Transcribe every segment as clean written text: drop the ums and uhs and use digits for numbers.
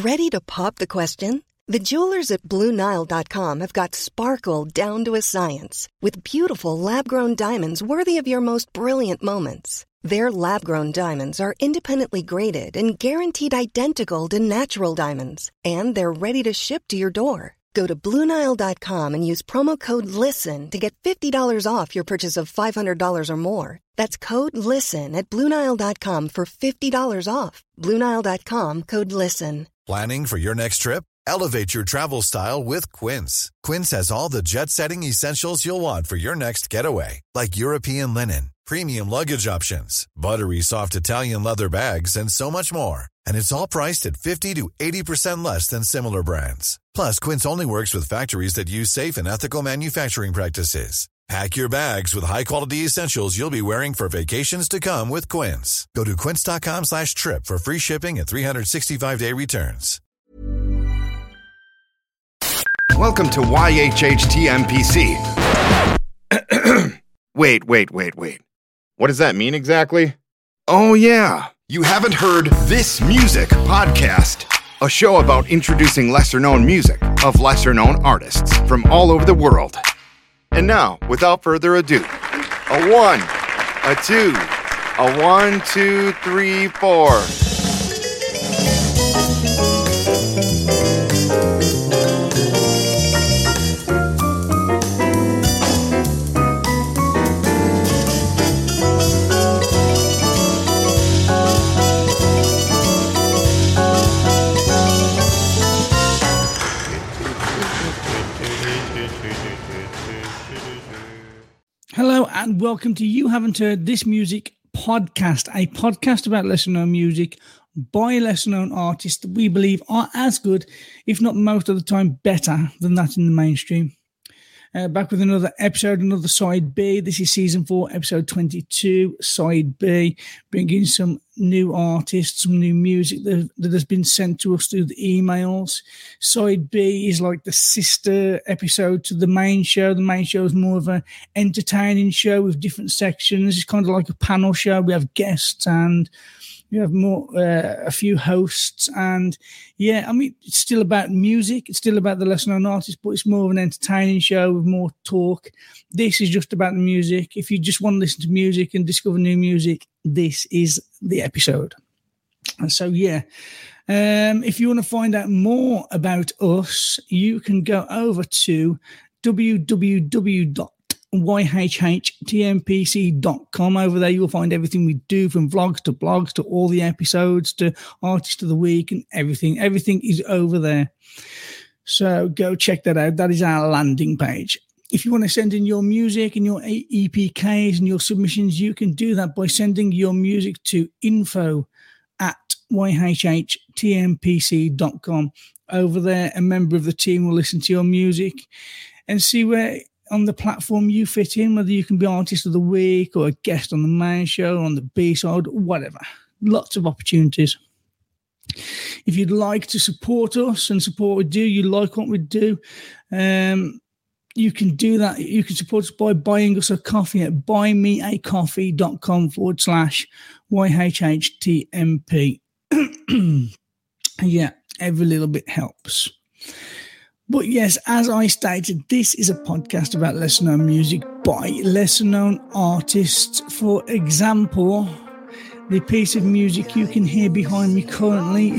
Ready to pop the question? The jewelers at BlueNile.com have got sparkle down to a science with beautiful lab-grown diamonds worthy of your most brilliant moments. Their lab-grown diamonds are independently graded and guaranteed identical to natural diamonds, and they're ready to ship to your door. Go to BlueNile.com and use promo code LISTEN to get $50 off your purchase of $500 or more. That's code LISTEN at BlueNile.com for $50 off. BlueNile.com, code LISTEN. Planning for your next trip? Elevate your travel style with Quince. Quince has all the jet-setting essentials you'll want for your next getaway, like European linen, premium luggage options, buttery soft Italian leather bags, and so much more. And it's all priced at 50 to 80% less than similar brands. Plus, Quince only works with factories that use safe and ethical manufacturing practices. Pack your bags with high-quality essentials you'll be wearing for vacations to come with Quince. Go to quince.com/trip for free shipping and 365-day returns. Welcome to YHHTMPC. Wait. What does that mean exactly? Oh, yeah. You haven't heard This Music Podcast, a show about introducing lesser-known music of lesser-known artists from all over the world. And now, without further ado, a 1, a 2, a 1, 2, 3, 4. Hello and welcome to You Haven't Heard This Music Podcast, a podcast about lesser-known music by lesser-known artists that we believe are as good, if not most of the time better, than that in the mainstream. Back with another episode, another Side B. This is Season 4, Episode 22, Side B, bringing some new artists, some new music that has been sent to us through the emails. Side B is like the sister episode to the main show. The main show is more of an entertaining show with different sections. It's kind of like a panel show. We have guests and we have a few hosts, and yeah, I mean, it's still about music. It's still about the lesser-known artists, but it's more of an entertaining show with more talk. This is just about the music. If you just want to listen to music and discover new music, this is the episode. And so, yeah, if you want to find out more about us, you can go over to www.yhhtmpc.com. Over there you will find everything we do, from vlogs to blogs to all the episodes to artist of the week, and everything is over there, so go check that out. That is our landing page. If you want to send in your music and your EPKs and your submissions, you can do that by sending your music to info@yhhtmpc.com. Over there, a member of the team will listen to your music and see where on the platform you fit in, whether you can be artist of the week or a guest on the main show, or on the B-side, whatever. Lots of opportunities. If you'd like to support us and support what we do, you like what we do, you can do that. You can support us by buying us a coffee at buymeacoffee.com/YHHTMP. Yeah, every little bit helps. But yes, as I stated, this is a podcast about lesser-known music by lesser-known artists. For example, the piece of music you can hear behind me currently,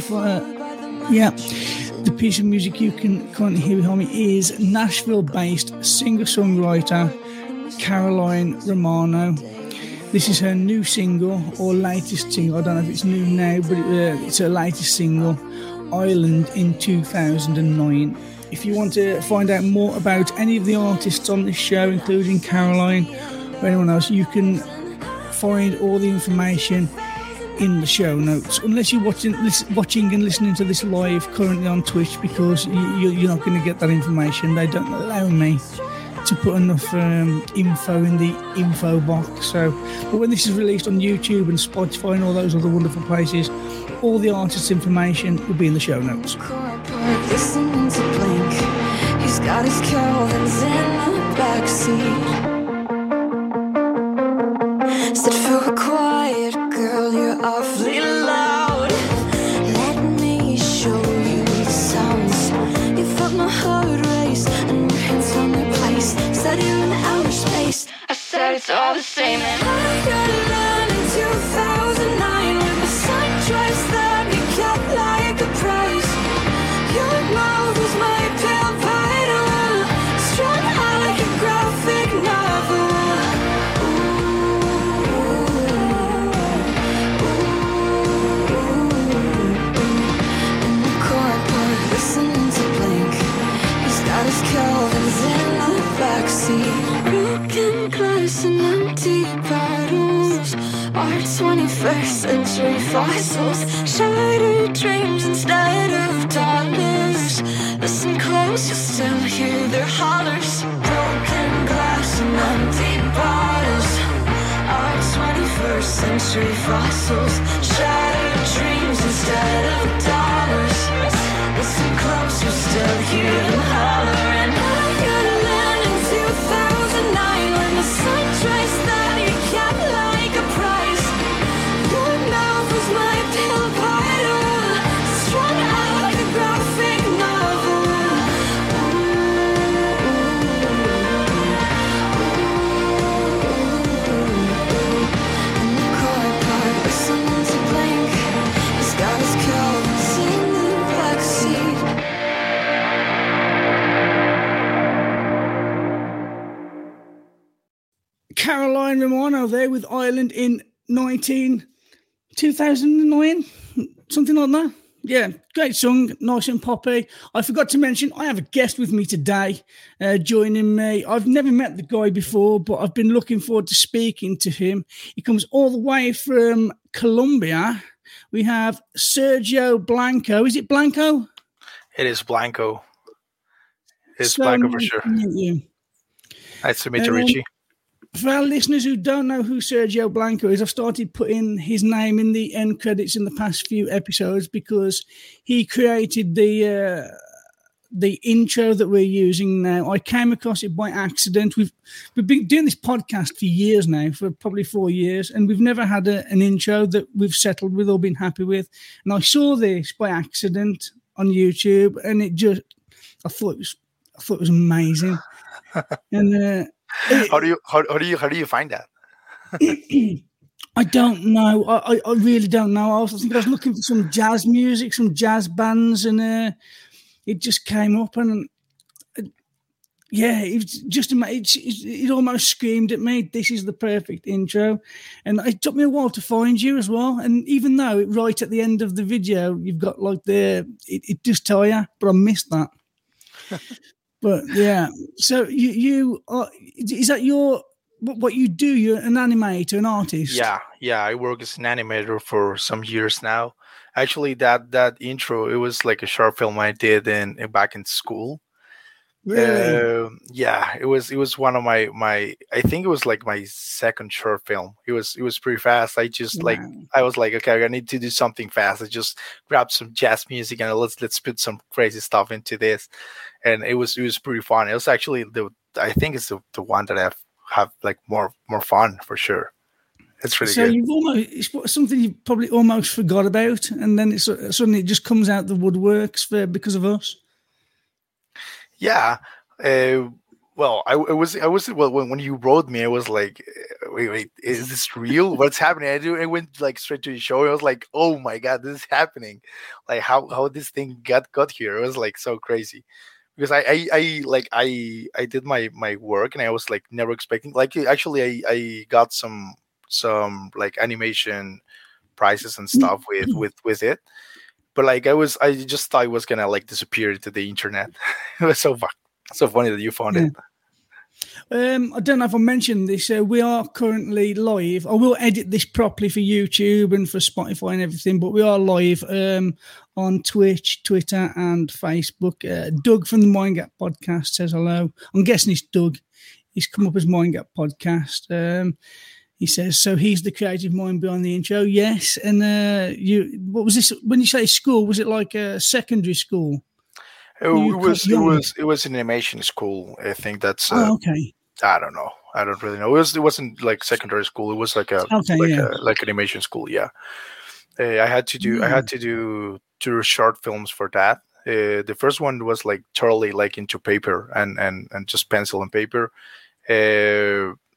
the piece of music you can currently hear behind me is Nashville-based singer-songwriter Caroline Romano. This is her new single, or latest single. I don't know if it's new now, but it's her latest single, Island, in 2009. If you want to find out more about any of the artists on this show, including Caroline or anyone else, you can find all the information in the show notes. Unless you're watching and listening to this live currently on Twitch, because you're not going to get that information. They don't allow me to put enough info in the info box. But when this is released on YouTube and Spotify and all those other wonderful places, all the artists' information will be in the show notes. Listening to Blink, he's got his Calvins in the backseat. Said for a quiet girl, you're awfully loud. Let me show you all the same. And I got a line in 2009 with my sundress that you kept like a prize. Your mouth was my pale vital, strung out like a graphic novel. In the car park, listening to Blink. He's got his Calvins in the backseat. Broken glass and empty bottles, our 21st century fossils. Shattered dreams instead of dollars. Listen close, you'll still hear their hollers. Broken glass and empty bottles, our 21st century fossils. Shattered dreams instead of dollars. Listen close, you'll still hear them holler. And I got a land in 2009 when the sun tries that you kept like a prize. Your mouth was my pill bottle, strung out like a graphic novel. In the car park, listening to Blink. He's got his Calvins in the backseat. Caroline Romano there with Ireland in 2009, something like that. Yeah, great song, nice and poppy. I forgot to mention, I have a guest with me today joining me. I've never met the guy before, but I've been looking forward to speaking to him. He comes all the way from Colombia. We have Sergio Blanco. Is it Blanco? It is Blanco. It's So Blanco for nice sure. to meet you. Nice to meet you, Richie. For our listeners who don't know who Sergio Blanco is, I've started putting his name in the end credits in the past few episodes because he created the intro that we're using now. I came across it by accident. We've been doing this podcast for years now, for probably 4 years, and we've never had an intro that we've settled with or been happy with. And I saw this by accident on YouTube, and I thought it was amazing. And How do you find that? I don't know. I really don't know. I was looking for some jazz music, some jazz bands, and it just came up, and it was just it almost screamed at me, "This is the perfect intro." And it took me a while to find you as well. And even though right at the end of the video you've got like it does tell you, but I missed that. But yeah, so you are, is that what you do? You're an animator, an artist. Yeah. I work as an animator for some years now. Actually, that intro, it was like a short film I did back in school. Really? Yeah, it was one of my I think it was like my second short film. It was pretty fast. I just Wow. I was like, okay, I need to do something fast. I just grabbed some jazz music and let's put some crazy stuff into this, and it was pretty fun. It was actually I think it's the one that I have like more fun for sure. It's really So good. it's something you probably almost forgot about, and then suddenly it just comes out the woodworks because of us. Yeah. Well, when you wrote me, I was like, wait, is this real? What's happening? I went like straight to the show. I was like, oh my God, this is happening. Like how this thing got here. It was like so crazy because I did my work and I was like never expecting, like, actually I got some like animation prizes and stuff with it. But like I just thought it was gonna like disappear into the internet. It was so funny that you found it. I don't know if I mentioned this. We are currently live. I will edit this properly for YouTube and for Spotify and everything, but we are live on Twitch, Twitter, and Facebook. Doug from the Mind Gap Podcast says hello. I'm guessing it's Doug. He's come up as Mind Gap Podcast. He says, so he's the creative mind behind the intro. Yes. And what was this? When you say school, was it like a secondary school? It was an animation school. I think that's. Okay. I don't know. I don't really know. It wasn't like secondary school. It was like like animation school. Yeah. I had to do 2 short films for that. The first one was like totally like into paper and just pencil and paper.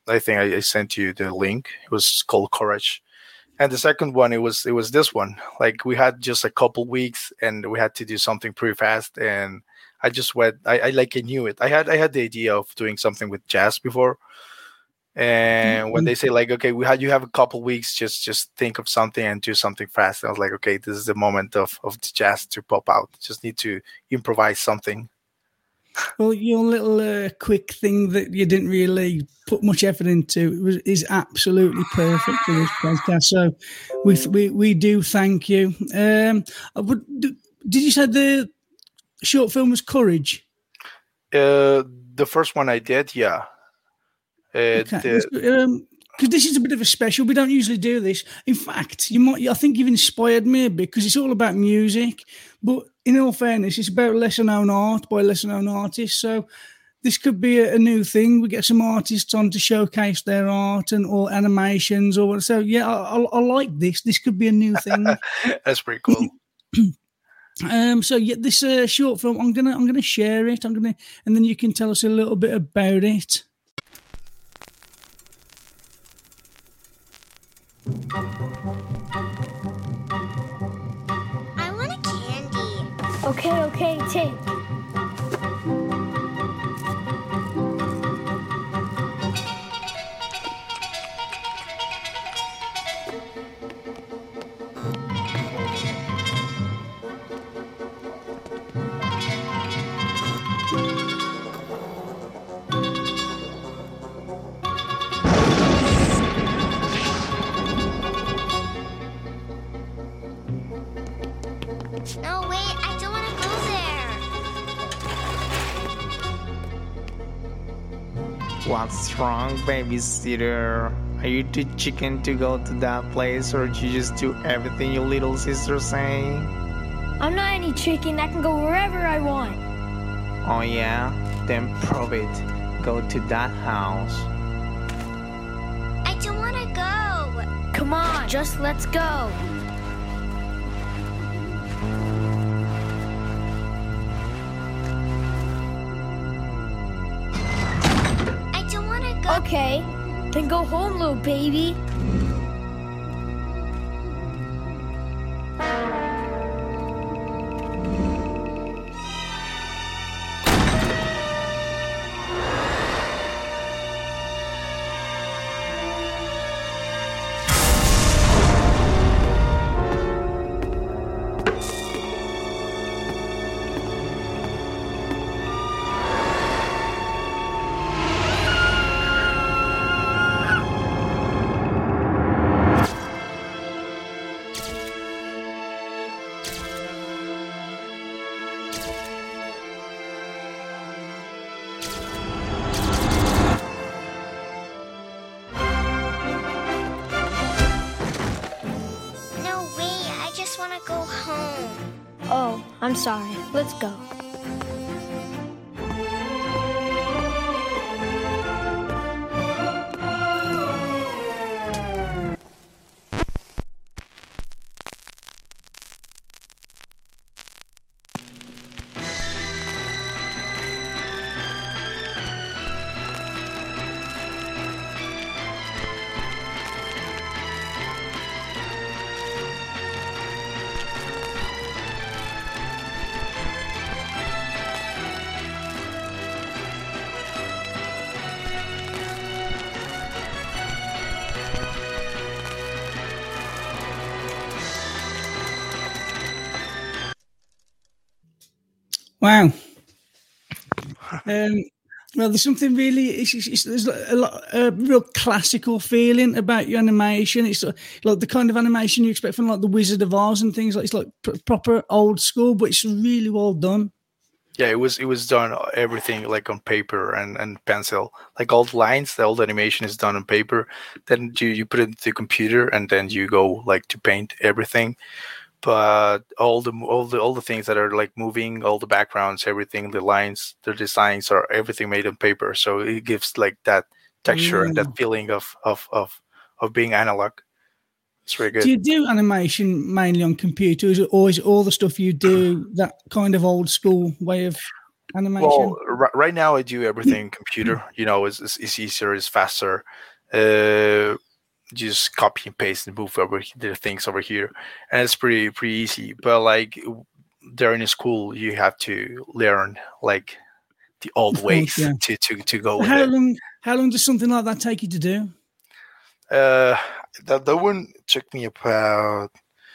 I think I sent you the link. It was called Courage. And the second one, it was this one. Like we had just a couple weeks, and we had to do something pretty fast. And I just went. I knew it. I had the idea of doing something with jazz before. And when they say like, okay, you have a couple weeks, just think of something and do something fast. I was like, okay, this is the moment of the jazz to pop out. Just need to improvise something. Well, your little quick thing that you didn't really put much effort into is absolutely perfect for this podcast. So we do thank you. Did you say the short film was Courage? The first one I did, yeah. Okay. Because this is a bit of a special. We don't usually do this. In fact, I think you've inspired me a bit because it's all about music. But in all fairness, it's about lesser-known art by lesser-known artists. So this could be a new thing. We get some artists on to showcase their art or animations or so. Yeah, I like this. This could be a new thing. That's pretty cool. So yeah, this short film, I'm gonna share it. And then you can tell us a little bit about it. I want a candy. Okay, take. No, wait, I don't want to go there. What's wrong, babysitter? Are you too chicken to go to that place, or do you just do everything your little sister say? I'm not any chicken. I can go wherever I want. Oh yeah? Then prove it. Go to that house. I don't want to go. Come on, just let's go. I don't want to go. Okay, then go home, little baby. No, wait, I just want to go home. Oh, I'm sorry. Let's go. Wow. Well, there's something really. There's a real classical feeling about your animation. It's like the kind of animation you expect from like the Wizard of Oz and things like. It's like proper old school, but it's really well done. Yeah, it was done everything like on paper and pencil. Like all the lines, all the animation is done on paper. Then you put it into the computer, and then you go like to paint everything. But all the things that are like moving, all the backgrounds, everything, the lines, the designs are everything made on paper. So it gives like that texture and that feeling of being analog. It's very good. Do you do animation mainly on computers, or is all the stuff you do that kind of old school way of animation? Well, right now I do everything computer. It's easier, it's faster. Just copy and paste and move over the things over here, and it's pretty easy. But like during school, you have to learn like the old ways to go with it. How long does something like that take you to do? That one took me about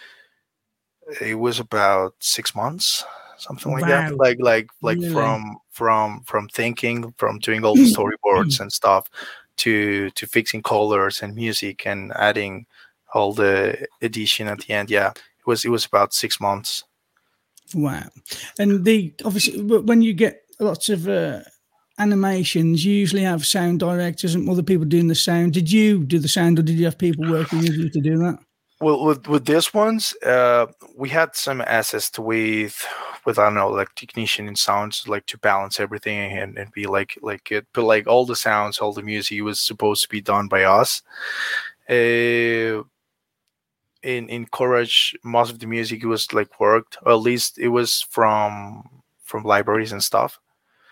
6 months, something like that. Like really? from thinking, from doing all the storyboards and stuff to fixing colors and music and adding all the edition at the end. Yeah, it was about 6 months. Wow. And obviously when you get lots of animations, you usually have sound directors and other people doing the sound. Did you do the sound, or did you have people working with you to do that? Well, with this ones, we had some assist with I don't know, like technician in sounds, like to balance everything and be like it. But like all the sounds, all the music was supposed to be done by us. In Courage, most of the music was like worked, or at least it was from libraries and stuff.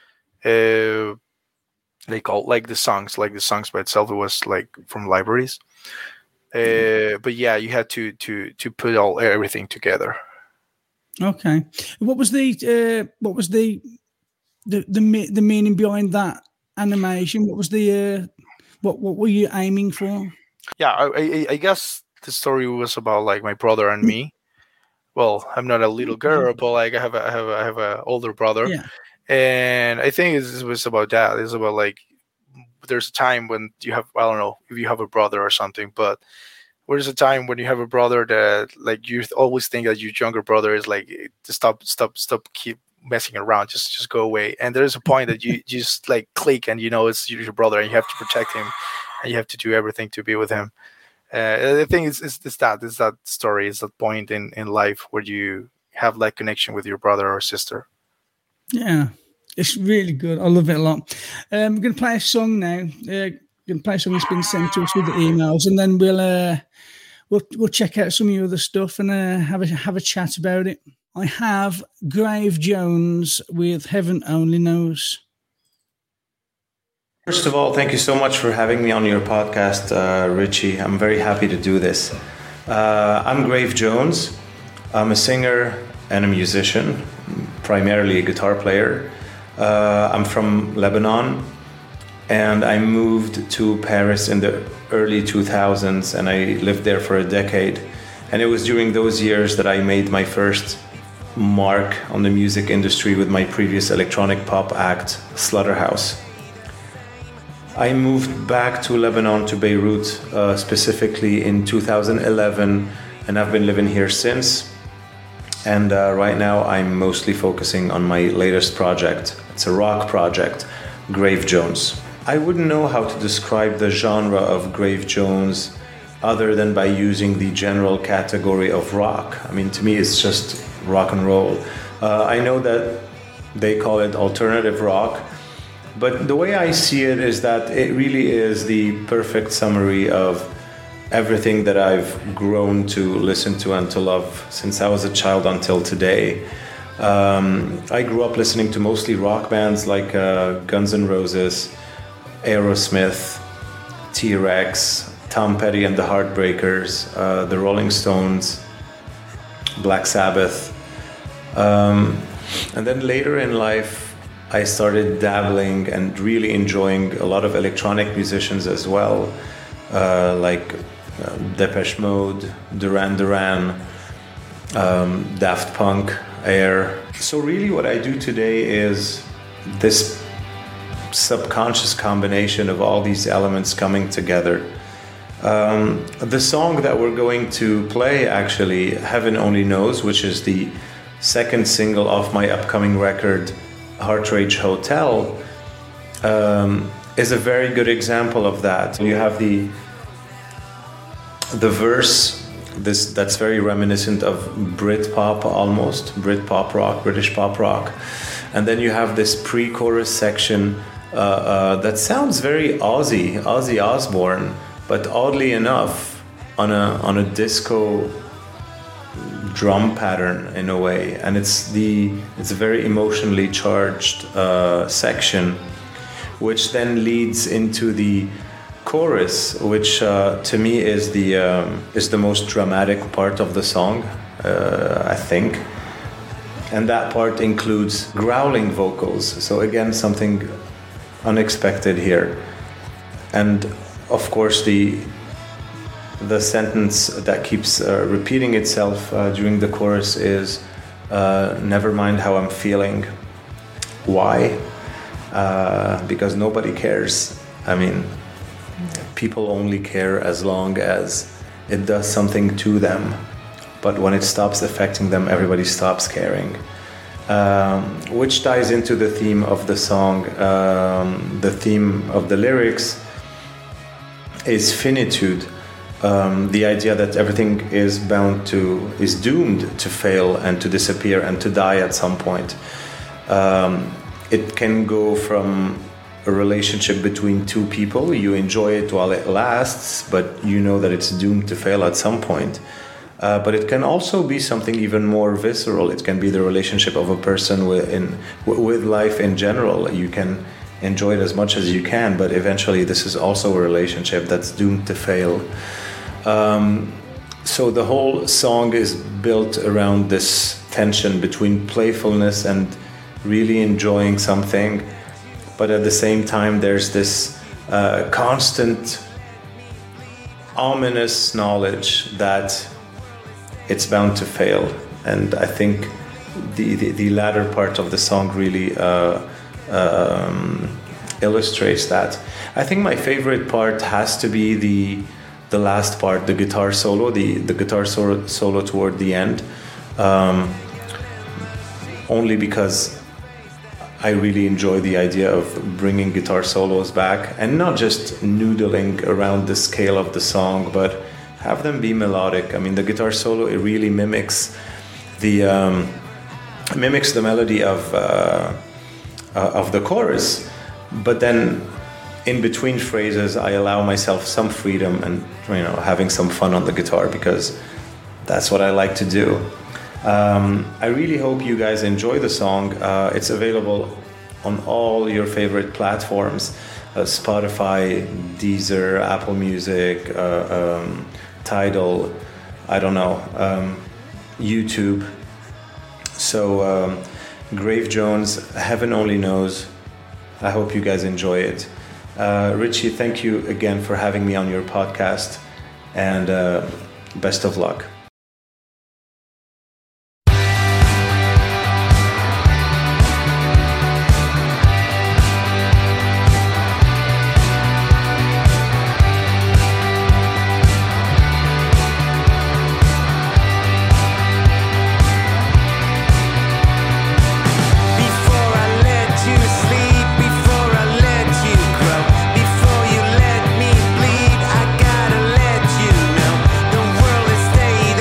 Like the songs by itself, it was like from libraries. But yeah, you had to put everything together. Okay. What was the meaning behind that animation? What was what were you aiming for? Yeah, I guess the story was about like my brother and me. Well, I'm not a little girl, but like I have a older brother. Yeah. And I think it was about that. It's about like there's a time when you have, I don't know if you have a brother or something, but there's a time when you have a brother that like you always think that your younger brother is like stop, keep messing around, just go away. And there's a point that you just like click and it's your brother and you have to protect him and you have to do everything to be with him. I think it's that story, it's that point in life where you have that connection with your brother or sister. Yeah, it's really good. I love it a lot. We're going to play a song now. Going to play a song that's been sent to us with the emails, and then we'll check out some of your other stuff and have a chat about it. I have Grave Jones with Heaven Only Knows. First of all, thank you so much for having me on your podcast, Richie. I'm very happy to do this. I'm Grave Jones. I'm a singer and a musician, primarily a guitar player. I'm from Lebanon, and I moved to Paris in the early 2000s, and I lived there for a decade. And it was during those years that I made my first mark on the music industry with my previous electronic pop act, Slaughterhouse. I moved back to Lebanon, to Beirut, specifically in 2011, and I've been living here since. And right now I'm mostly focusing on my latest project. It's a rock project, Grave Jones. I wouldn't know how to describe the genre of Grave Jones other than by using the general category of rock. I mean, to me, it's just rock and roll. I know that they call it alternative rock, but the way I see it is that it really is the perfect summary of everything that I've grown to listen to and to love since I was a child until today. I grew up listening to mostly rock bands like Guns N' Roses, Aerosmith, T-Rex, Tom Petty and the Heartbreakers, the Rolling Stones, Black Sabbath. And then later in life, I started dabbling and really enjoying a lot of electronic musicians as well, like Depeche Mode, Duran Duran, Daft Punk, Air. So really what I do today is this subconscious combination of all these elements coming together. The song that we're going to play, actually, Heaven Only Knows, which is the second single off my upcoming record, Heart Rage Hotel, is a very good example of that. You have the verse that's very reminiscent of Britpop almost, Britpop rock, British pop rock. And then you have this pre-chorus section that sounds very Ozzy Osbourne, but oddly enough, on a disco drum pattern in a way, and it's a very emotionally charged section, which then leads into the chorus, which to me is the most dramatic part of the song, I think. And that part includes growling vocals, so again something unexpected here. And of course the sentence that keeps repeating itself during the chorus is never mind how I'm feeling. Why? Because nobody cares. I mean, people only care as long as it does something to them. But when it stops affecting them, everybody stops caring. Which ties into the theme of the song. The theme of the lyrics is finitude. The idea that everything is doomed to fail and to disappear and to die at some point. It can go from a relationship between two people. You enjoy it while it lasts, but you know that it's doomed to fail at some point. But it can also be something even more visceral. It can be the relationship of a person with life in general. You can enjoy it as much as you can, but eventually this is also a relationship that's doomed to fail. So the whole song is built around this tension between playfulness and really enjoying something, but at the same time there's this constant ominous knowledge that it's bound to fail. And I think the latter part of the song really illustrates that. I think my favorite part has to be the last part, the guitar solo, the guitar solo toward the end, only because I really enjoy the idea of bringing guitar solos back and not just noodling around the scale of the song, but have them be melodic. I mean, the guitar solo, it really mimics the melody of the chorus, but then in between phrases, I allow myself some freedom and having some fun on the guitar, because that's what I like to do. I really hope you guys enjoy the song. It's available on all your favorite platforms: Spotify, Deezer, Apple Music, Tidal, I don't know, YouTube. So Grave Jones, Heaven Only Knows. I hope you guys enjoy it. Richie, thank you again for having me on your podcast, and best of luck. Stayed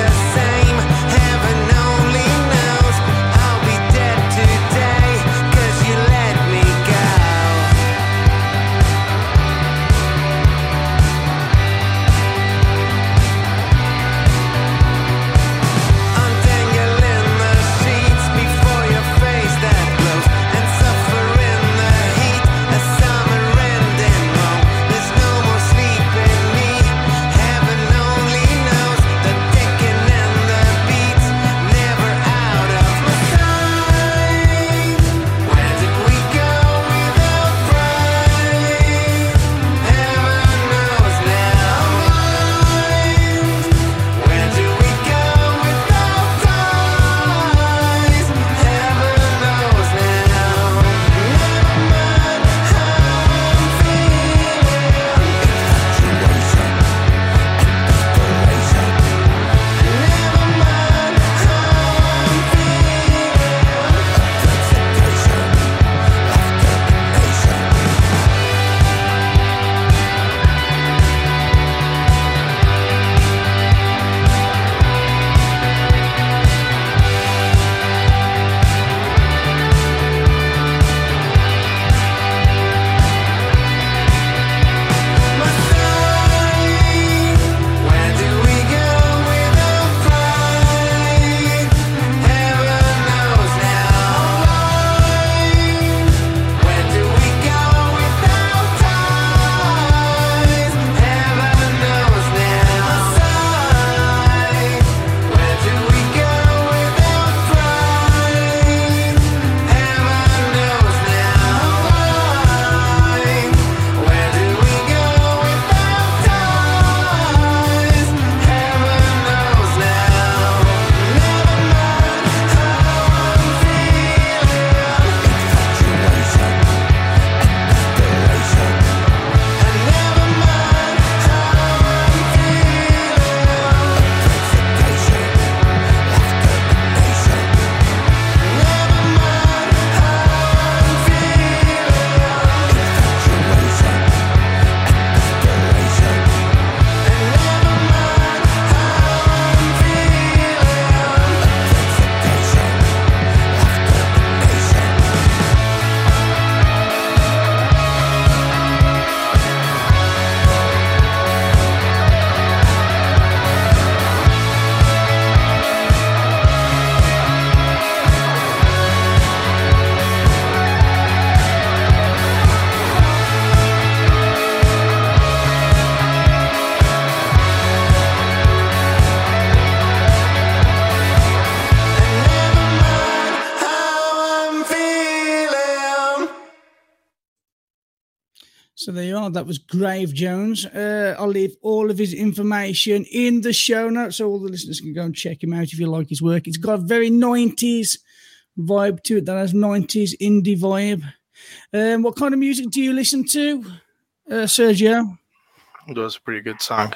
So there you are. That was Grave Jones. I'll leave all of his information in the show notes so all the listeners can go and check him out if you like his work. It's got a very 90s vibe to it. That has 90s indie vibe. What kind of music do you listen to, Sergio? That was a pretty good song.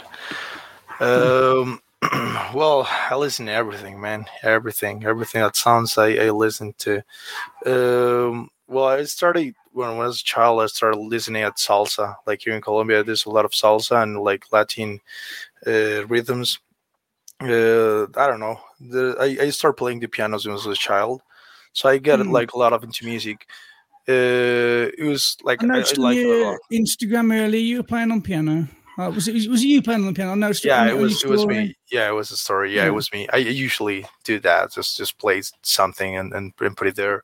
Well, I listen to everything, man. Everything that sounds, I listen to. Well, I started when I was a child. I started listening at salsa. Like here in Colombia, there's a lot of salsa and like Latin rhythms. I don't know. I started playing the pianos when I was a child, so I got like a lot of into music. It was like I noticed I on like it a your lot. Instagram earlier you were playing on piano. Was it you playing on the piano? I noticed. Yeah, on it was your story. me. Yeah, it was a story. Yeah, it was me. I usually do that. Just play something and put it there.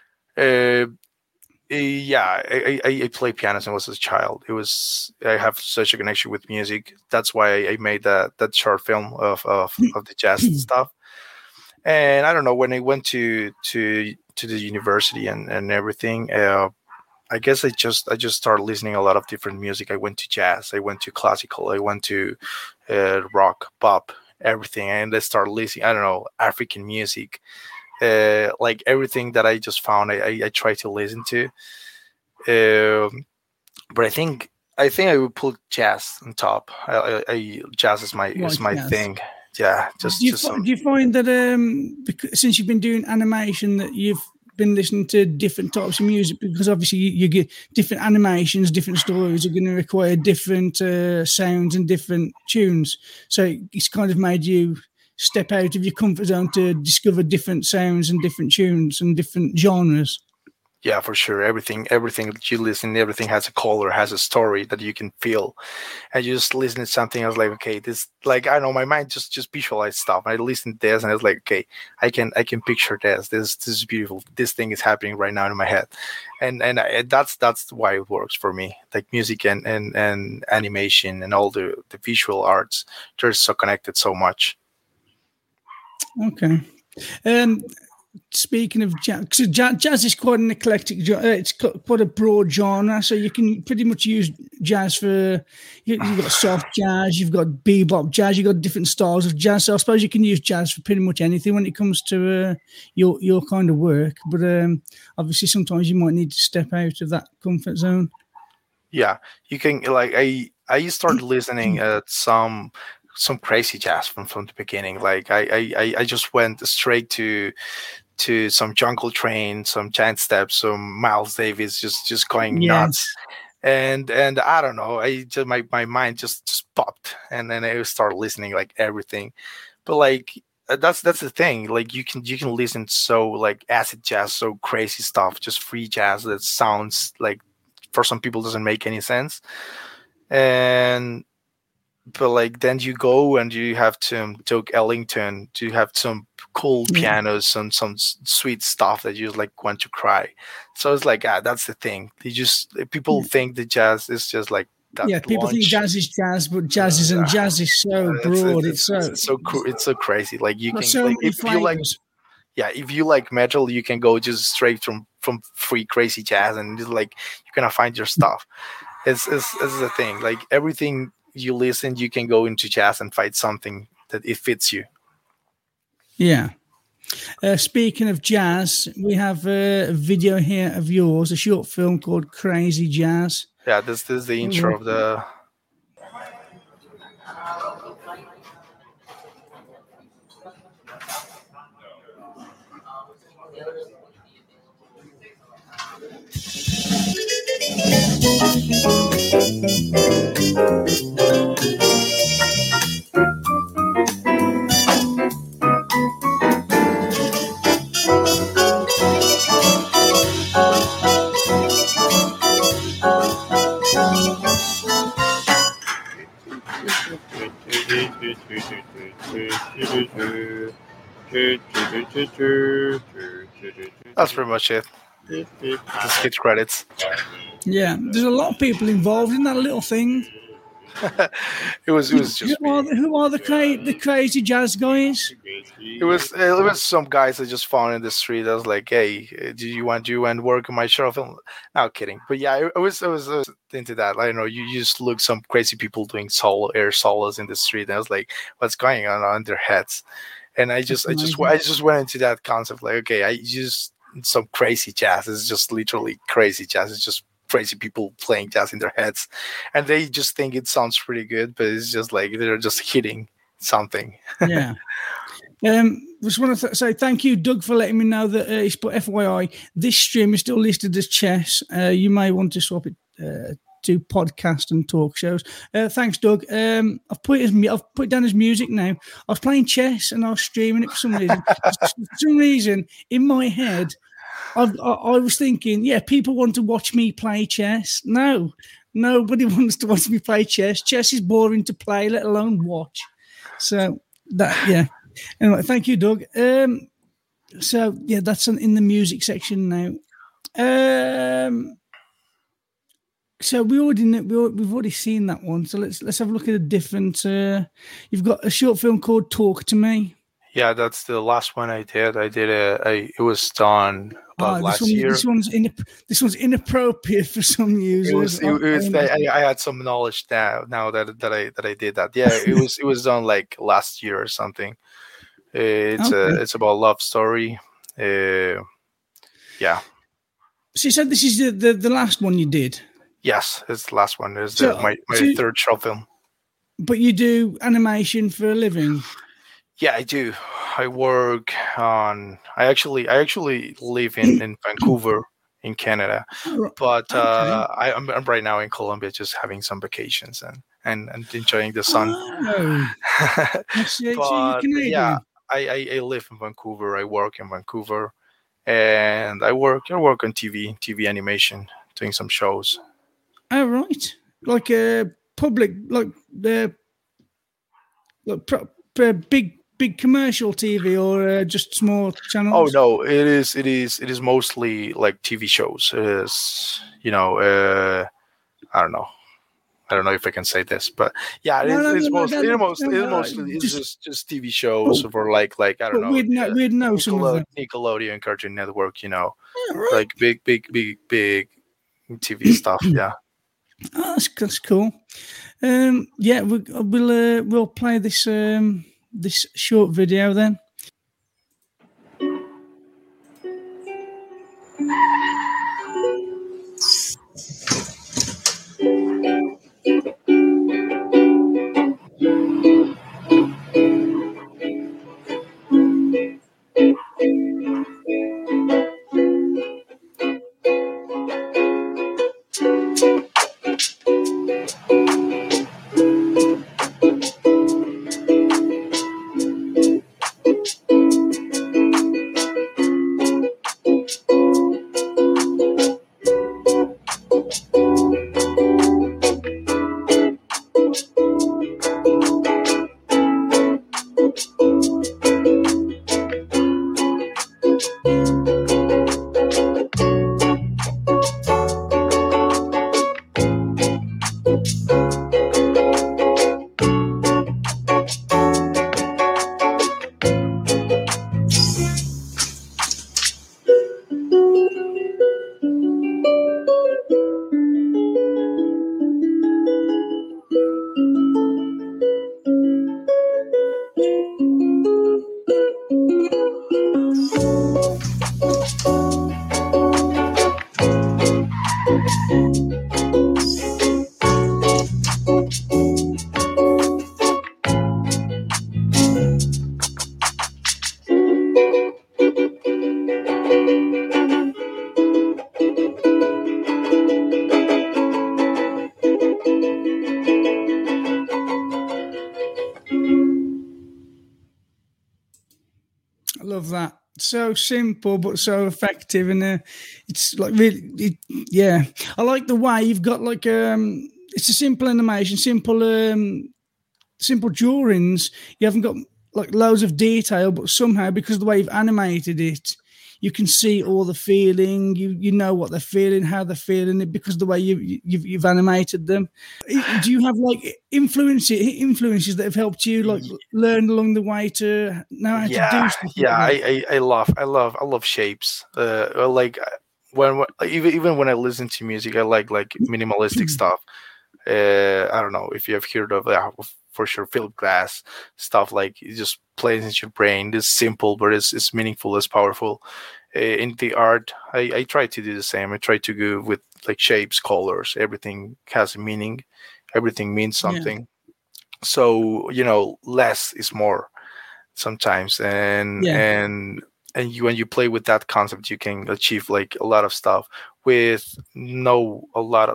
Yeah, I play piano since I was a child. I have such a connection with music. That's why I made that short film of the jazz stuff. And I don't know, when I went to the university and everything, I guess I just started listening a lot of different music. I went to jazz, I went to classical, I went to rock, pop, everything, and I started listening, I don't know, African music. Like everything that I just found, I try to listen to. But I think I would put jazz on top. Jazz is my jazz thing. Yeah, do you find that since you've been doing animation that you've been listening to different types of music, because obviously you get different animations, different stories are going to require different sounds and different tunes, so it's kind of made you step out of your comfort zone to discover different sounds and different tunes and different genres? Yeah, for sure. Everything that you listen, everything has a color, has a story that you can feel. And you just listen to something, I was like, okay, this, like, I don't know, my mind just visualized stuff. I listened to this and I was like, okay, I can picture this. This is beautiful. This thing is happening right now in my head. And that's why it works for me. Like music and animation and all the visual arts, they're so connected so much. Okay. Speaking of jazz, so jazz is quite an eclectic. It's quite a broad genre, so you can pretty much use jazz for. You've got soft jazz, you've got bebop jazz, you've got different styles of jazz. So I suppose you can use jazz for pretty much anything when it comes to your kind of work. But obviously, sometimes you might need to step out of that comfort zone. Yeah, you can. Like I started listening at some crazy jazz from the beginning. Like I just went straight to some Jungle Train, some Giant Steps, some Miles Davis, just going nuts. And I don't know, my mind just popped, and then I started listening like everything. But like that's the thing. Like you can listen so like acid jazz, so crazy stuff, just free jazz that sounds like for some people doesn't make any sense. But like then you go and you have to Duke Ellington, to have some cool pianos and some sweet stuff that you like want to cry. So it's like that's the thing. People think that jazz is just like that. Yeah, people think jazz is jazz, but jazz isn't. Jazz is so broad. It's so crazy. Like you can so like, many flavors. if you like metal, you can go just straight from free crazy jazz, and just like you're gonna find your stuff. It's the thing. Like everything you listen, you can go into jazz and find something that it fits you. Yeah. Speaking of jazz, we have a video here of yours, a short film called Crazy Jazz. Yeah, this is the intro of the. That's pretty much it. The skit credits. Yeah, there's a lot of people involved in that little thing. it was just who are the crazy jazz guys? it was some guys I just found in the street. I was like, hey, do you want to work on my short film? No, kidding. But yeah, I was into that. I don't know, you just look some crazy people doing air solos in the street, and I was like, what's going on their heads? And I just went into that concept, like, okay, I just some crazy jazz. It's just literally crazy jazz. It's just crazy people playing jazz in their heads, and they just think it sounds pretty good, but it's just like they're just hitting something. Yeah. Just want to say thank you, Doug, for letting me know that it's put FYI. This stream is still listed as chess. You may want to swap it to podcast and talk shows. Thanks, Doug. I've put it down as music now. I was playing chess and I was streaming it for some reason. For some reason, in my head, I was thinking, yeah, people want to watch me play chess. No, nobody wants to watch me play chess. Chess is boring to play, let alone watch. So that, yeah. Anyway, thank you, Doug. So yeah, that's in the music section now. So we've already seen that one. So let's have a look at a different. You've got a short film called "Talk to Me." Yeah, that's the last one I did. It was done about last year. This one's inappropriate for some users. I had some knowledge now that I did that. Yeah, it was done like last year or something. It's about love story. Yeah. So you said this is the last one you did? Yes, it's the last one. It's my third short film. But you do animation for a living? Yeah, I do. I work on. I actually live in Vancouver, in Canada, but I'm right now in Colombia, just having some vacations and enjoying the sun. Oh. But yeah, I live in Vancouver. I work in Vancouver, and I work on TV animation, doing some shows. Oh, right, like a public, like big commercial TV, or just small channels? Oh no, it is mostly like TV shows. It is, I don't know if I can say this, but yeah, it's mostly just TV shows for like I don't know. We'd know some of them. Nickelodeon, Cartoon Network, like big TV stuff. Yeah. Oh, that's cool. Yeah, we'll play this this short video then. So simple but so effective, and it's like really, yeah. I like the way you've got like it's a simple animation, simple drawings. You haven't got like loads of detail, but somehow because of the way you've animated it, you can see all the feeling. You know what they're feeling, how they're feeling it because of the way you've animated them. Do you have like influences that have helped you like learn along the way to know how to do stuff? Yeah, I love shapes. Even when I listen to music, I like minimalistic stuff. I don't know if you have heard of for sure Philip Glass stuff. Like it just plays into your brain. It's simple, but it's meaningful, it's powerful. In the art, I try to do the same. I try to go with like shapes, colors. Everything has a meaning. Everything means something. Yeah. So less is more sometimes, and when you play with that concept, you can achieve like a lot of stuff without a lot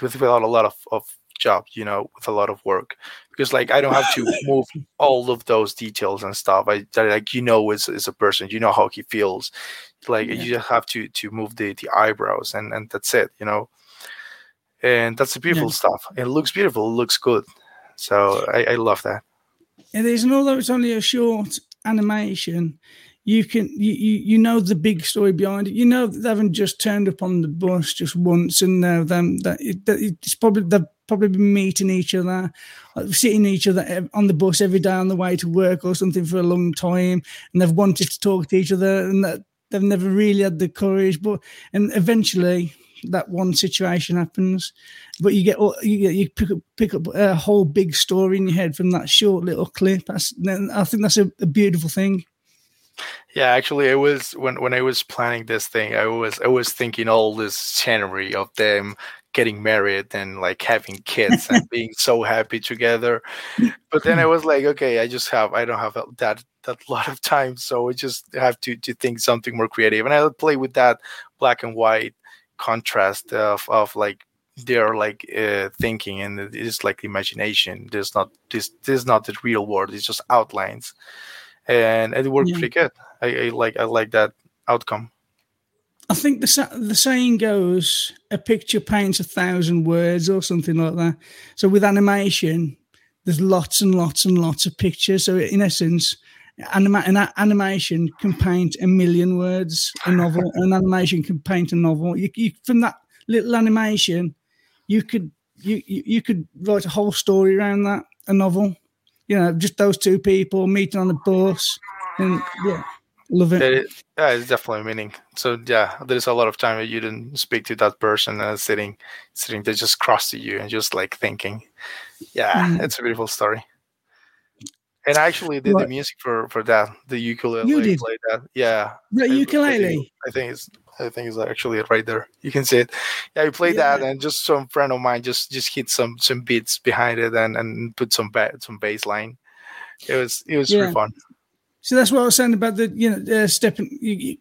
of job, with a lot of work, because like I don't have to move all of those details and stuff. As a person, how he feels. Like you just have to move the eyebrows and that's it, and that's the beautiful stuff. It looks beautiful, it looks good. So I love that. It is, and although it's only a short animation, you can the big story behind it. They haven't just turned up on the bus just once and now it's probably they've probably been meeting each other, sitting each other on the bus every day on the way to work or something for a long time, and they've wanted to talk to each other, and that they've never really had the courage. And eventually that one situation happens, but you pick up a whole big story in your head from that short little clip. I think that's a beautiful thing. Yeah, actually, it was when I was planning this thing, I was thinking all this scenery of them getting married and like having kids and being so happy together. But then I was like, okay, I don't have that lot of time, so I just have to think something more creative. And I play with that black and white contrast of like they're like thinking, and it's like imagination. There's not this is not the real world. It's just outlines. And it worked pretty good. I like that outcome. I think the saying goes, a picture paints 1,000 words or something like that. So with animation, there's lots and lots and lots of pictures. So in essence, an animation can paint 1,000,000 words. An animation can paint a novel. You from that little animation, you could write a whole story around that, a novel. Just those two people meeting on the bus, and love it. It's definitely meaning. So there's a lot of time that you didn't speak to that person, sitting there just cross to you and just like thinking. It's a beautiful story. And I actually did the music for that, the ukulele. You did? Played that. Yeah. The ukulele? I think it's actually right there. You can see it. Yeah, I played that, and just some friend of mine just hit some beats behind it and put some bass line. It was really fun. So that's what I was saying about the stepping.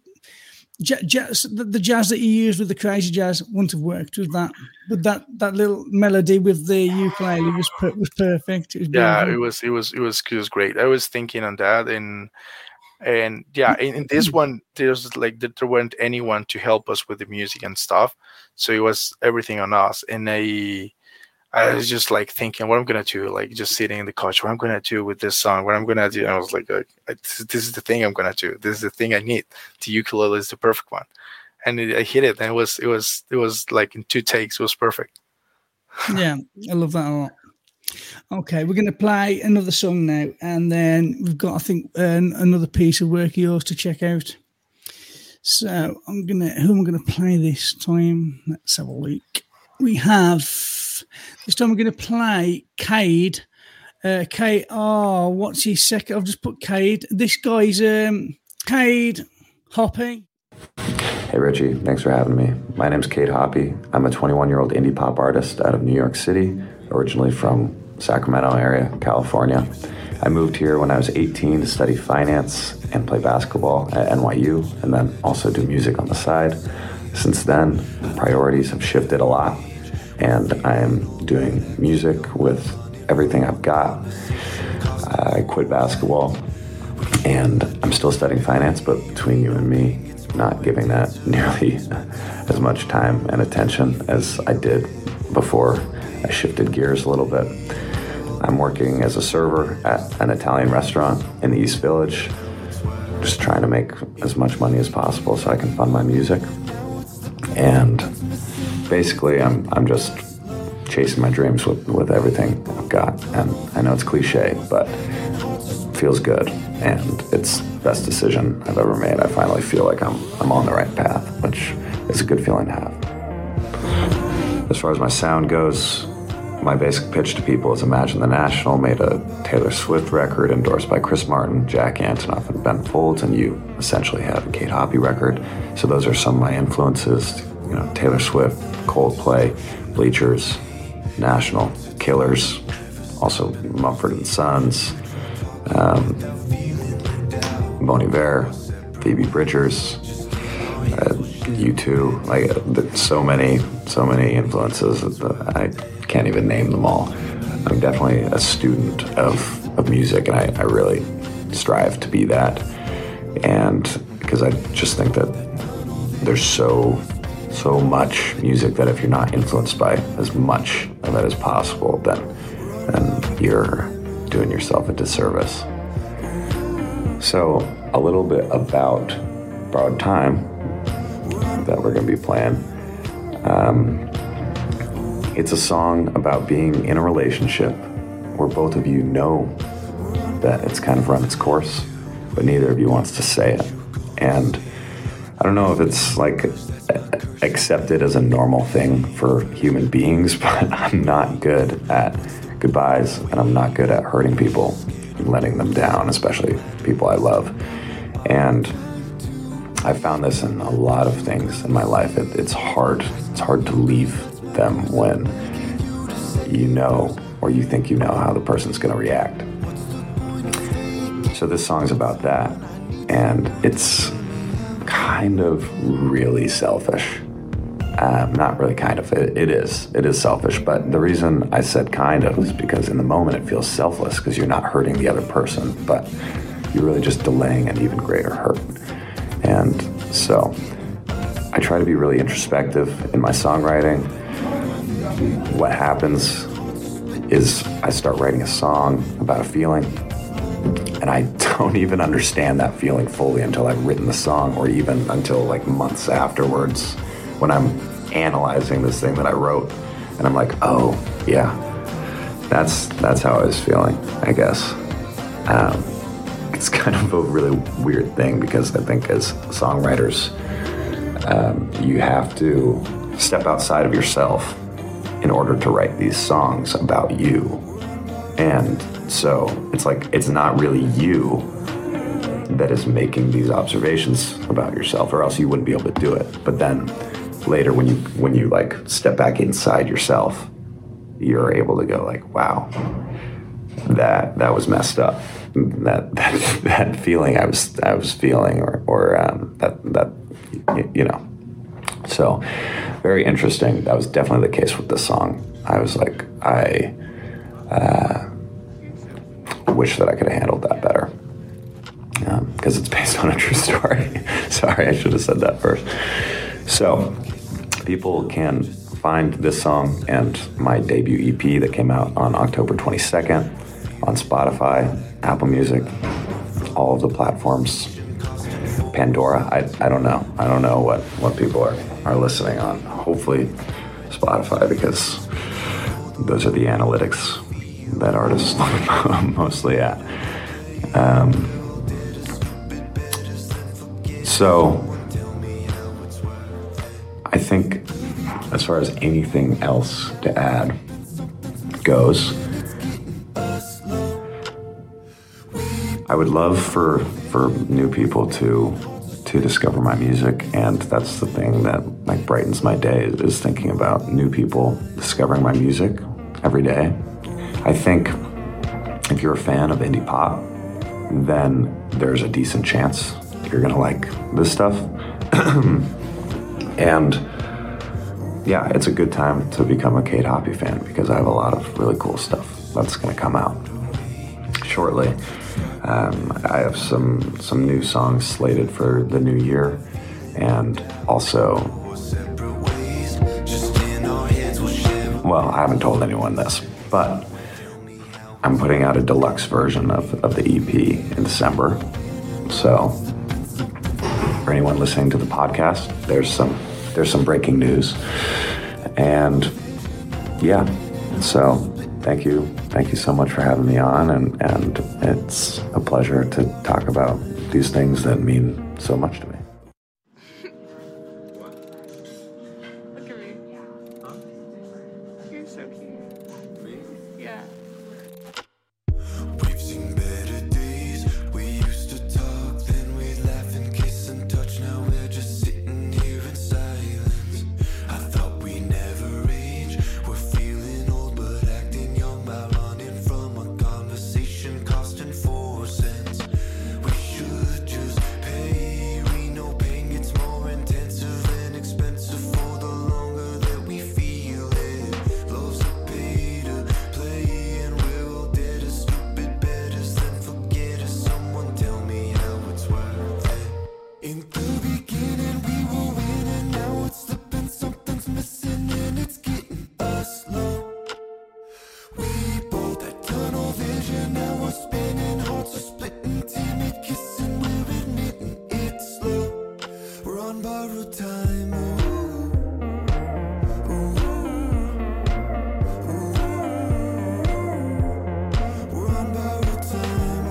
Jazz, the jazz that you used with the crazy jazz wouldn't have worked with that. But that little melody with the ukulele was perfect. It was great. I was thinking on that, and in this one, there weren't anyone to help us with the music and stuff, so it was everything on us. And I was just like thinking, what I'm gonna do, like just sitting in the couch, what I'm gonna do with this song, what I'm gonna do. And I was like, this is the thing I'm gonna do. This is the thing I need. The ukulele is the perfect one, and I hit it, and it was like in 2 takes, it was perfect. Yeah, I love that a lot. Okay, we're gonna play another song now, and then we've got, I think, another piece of work of yours to check out. So who am I gonna play this time? Let's have a look. We have. This time we're going to play Cade. Cade, what's his second? I've just put Cade. This guy's Cade Hoppy. Hey Richie, thanks for having me. My name's Cade Hoppy. I'm a 21-year-old indie pop artist out of New York City, originally from Sacramento area, California. I moved here when I was 18 to study finance and play basketball at NYU, and then also do music on the side. Since then, priorities have shifted a lot, and I'm doing music with everything I've got. I quit basketball, and I'm still studying finance, but between you and me, not giving that nearly as much time and attention as I did before I shifted gears a little bit. I'm working as a server at an Italian restaurant in the East Village. just trying to make as much money as possible so I can fund my music. And basically, I'm just chasing my dreams with everything I've got. And I know it's cliche, but it feels good. And it's the best decision I've ever made. I finally feel like I'm on the right path, which is a good feeling to have. As far as my sound goes, my basic pitch to people is Imagine the National made a Taylor Swift record endorsed by Chris Martin, Jack Antonoff, and Ben Folds, and you essentially have a Kate Hoppy record. So those are some of my influences, Taylor Swift, Coldplay, Bleachers, National, Killers, also Mumford & Sons, Bon Iver, Phoebe Bridgers, U2, like so many influences that I can't even name them all. I'm definitely a student of music, and I really strive to be that. And because I just think that there's so much music that if you're not influenced by as much of it as possible, then you're doing yourself a disservice. So a little bit about Borrowed Time that we're going to be playing. It's a song about being in a relationship where both of you know that it's kind of run its course, but neither of you wants to say it. And I don't know if it's like accepted as a normal thing for human beings, but I'm not good at goodbyes, and I'm not good at hurting people and letting them down, especially people I love. And I found this in a lot of things in my life. It's hard to leave them when you know, or you think you know, how the person's going to react. So this song's about that, and it's kind of really selfish. Not really kind of, it is selfish, but the reason I said kind of is because in the moment it feels selfless because you're not hurting the other person, but you're really just delaying an even greater hurt. And so I try to be really introspective in my songwriting. What happens is I start writing a song about a feeling, and I don't even understand that feeling fully until I've written the song, or even until like months afterwards when I'm analyzing this thing that I wrote, and I'm like, oh yeah, that's how I was feeling, I guess. It's kind of a really weird thing because I think as songwriters, you have to step outside of yourself in order to write these songs about you. And so it's like, it's not really you that is making these observations about yourself, or else you wouldn't be able to do it. But then later when you like step back inside yourself, you're able to go like, wow, that was messed up. That feeling I was feeling, or that So very interesting. That was definitely the case with this song. I was like, I wish that I could have handled that better, because it's based on a true story. Sorry, I should have said that first. So people can find this song and my debut EP that came out on October 22nd on Spotify, Apple Music, all of the platforms, Pandora. I don't know what people are listening on. Hopefully Spotify, because those are the analytics that artists look mostly at. So I think as far as anything else to add goes, I would love for new people to discover my music, and that's the thing that like brightens my day, is thinking about new people discovering my music every day. I think if you're a fan of indie pop, then there's a decent chance you're gonna like this stuff. And yeah, it's a good time to become a Kate Hoppy fan, because I have a lot of really cool stuff that's gonna come out shortly. I have some new songs slated for the new year, and also, well, I haven't told anyone this, but I'm putting out a deluxe version of the EP in December. So for anyone listening to the podcast, there's some breaking news. And yeah, so thank you so much for having me on, and it's a pleasure to talk about these things that mean so much to me. Look at me. You're so cute. Me? Yeah. We've seen better days. We used to talk, then we'd laugh and kiss and touch. Now we're just sitting here in silence. I thought we never age. We're feeling old but acting young by running from a conversation costing 4 cents. We should just pay. We know pain gets more intensive and expensive for the longer that we feel it. Love's a pay to play, and we're all dead as stupid betters than forgetters. Someone tell me how it's worth it. In the beginning we were winning, now it's slipping, something's missing and it's getting us low. We both had tunnel vision, now we're spinning, hearts are splitting, timid kissing, we're admitting it's slow. We're on borrowed time, we're on borrowed time,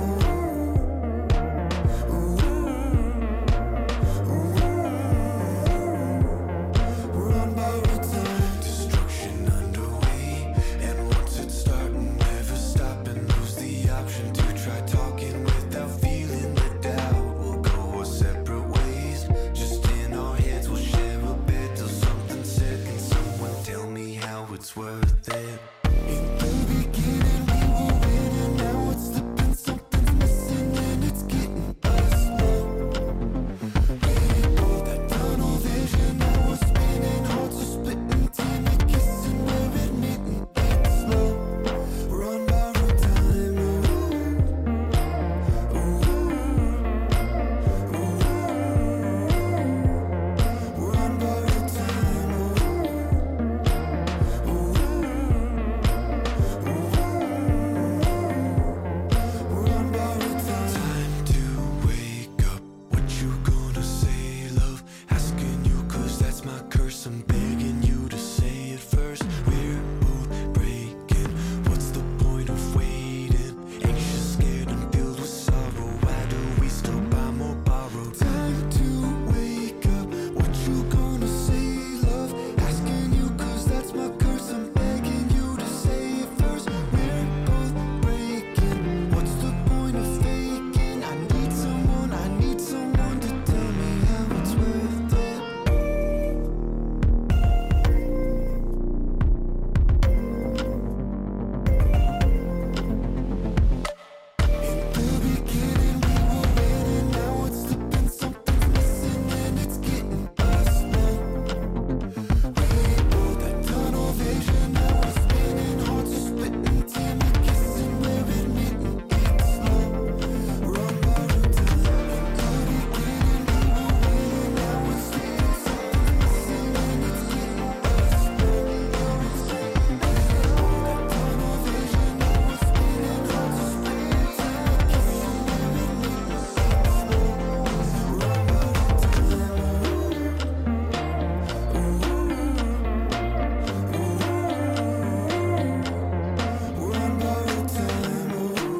we're on borrowed time. Destruction underway, and once it's starting, never stopping. Lose the option to try talking without feeling the doubt. We'll go our separate ways, just in our heads. We'll share a bed till something's said. Can someone tell me how it's worth it? In the beginning we were winning, now it's slipping, something's missing and it's getting us low. We both had tunnel vision, now we're spinning, hearts are splitting, timid kissing, we're admitting it's slow. We're on borrowed time, we're on borrowed time, we're on borrowed time. Time to wake up, what you gonna say, love? Asking you 'cause that's my curse, I'm begging you to say it first. We're both breaking, what's the point of waiting? Anxious, scared and filled with sorrow, why do we still buy more borrowed? Time to wake up, what you gonna say, love? Asking you 'cause that's my curse, I'm begging you to say it first. We're both breaking, what's the point of faking? I need someone to tell me how it's worth it. In the beginning we were winning, now it's slipping, something's missing and it's getting us low. We both had tunnel vision, now we're spinning, hearts are splitting, timid kissing, we're admitting it's slow. We're on borrowed time. In the beginning we were winning, now it's slipping, something's missing and it's getting us low. Tunnel vision, now we're spinning, hearts are splitting, timid kissing, we're admitting it's slow. We're on borrowed time. We're on borrowed time.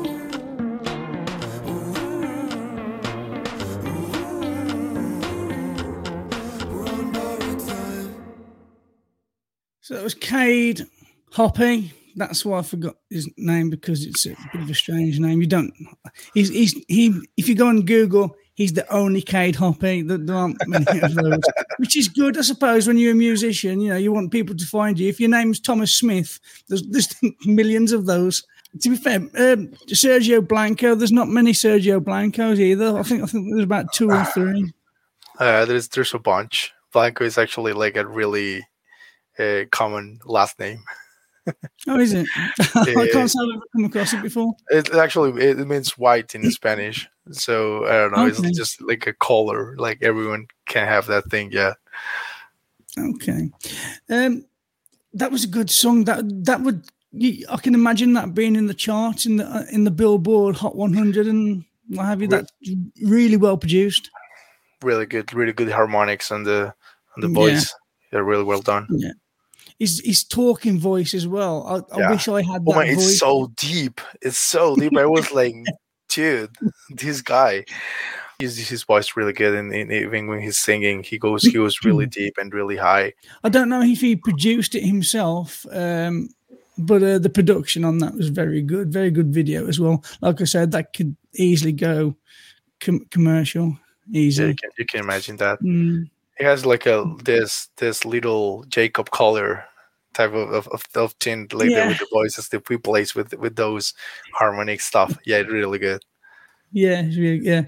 We're on borrowed time. So it was Cade Hoppy. That's why I forgot his name, because it's a bit of a strange name. You don't. If you go on Google, he's the only Cade Hoppy. There aren't many of those, which is good, I suppose. When you're a musician, you want people to find you. If your name's Thomas Smith, there's millions of those. To be fair, Sergio Blanco. There's not many Sergio Blancos either. I think there's about 2 or 3. There's a bunch. Blanco is actually like a really common last name. Oh, is it? I can't say I've ever come across it before. It means white in Spanish. So I don't know. Okay. It's just like a color. Like everyone can have that thing. Yeah. Okay. That was a good song. That would I can imagine that being in the charts in the Billboard Hot 100 and what have you. That's really well produced. Really good harmonics on the voice. They're really well done. Yeah. His talking voice as well. I wish I had that voice. It's so deep. It's so deep. I was like, dude, this guy. His voice really good, and even when he's singing, he goes really deep and really high. I don't know if he produced it himself, but the production on that was very good video as well. Like I said, that could easily go commercial. Easy. Yeah, you can imagine that. He has like this little Jacob Collier type of tune with the voices that we plays with those harmonic stuff. Yeah, it's really good. Yeah, it's really, yeah.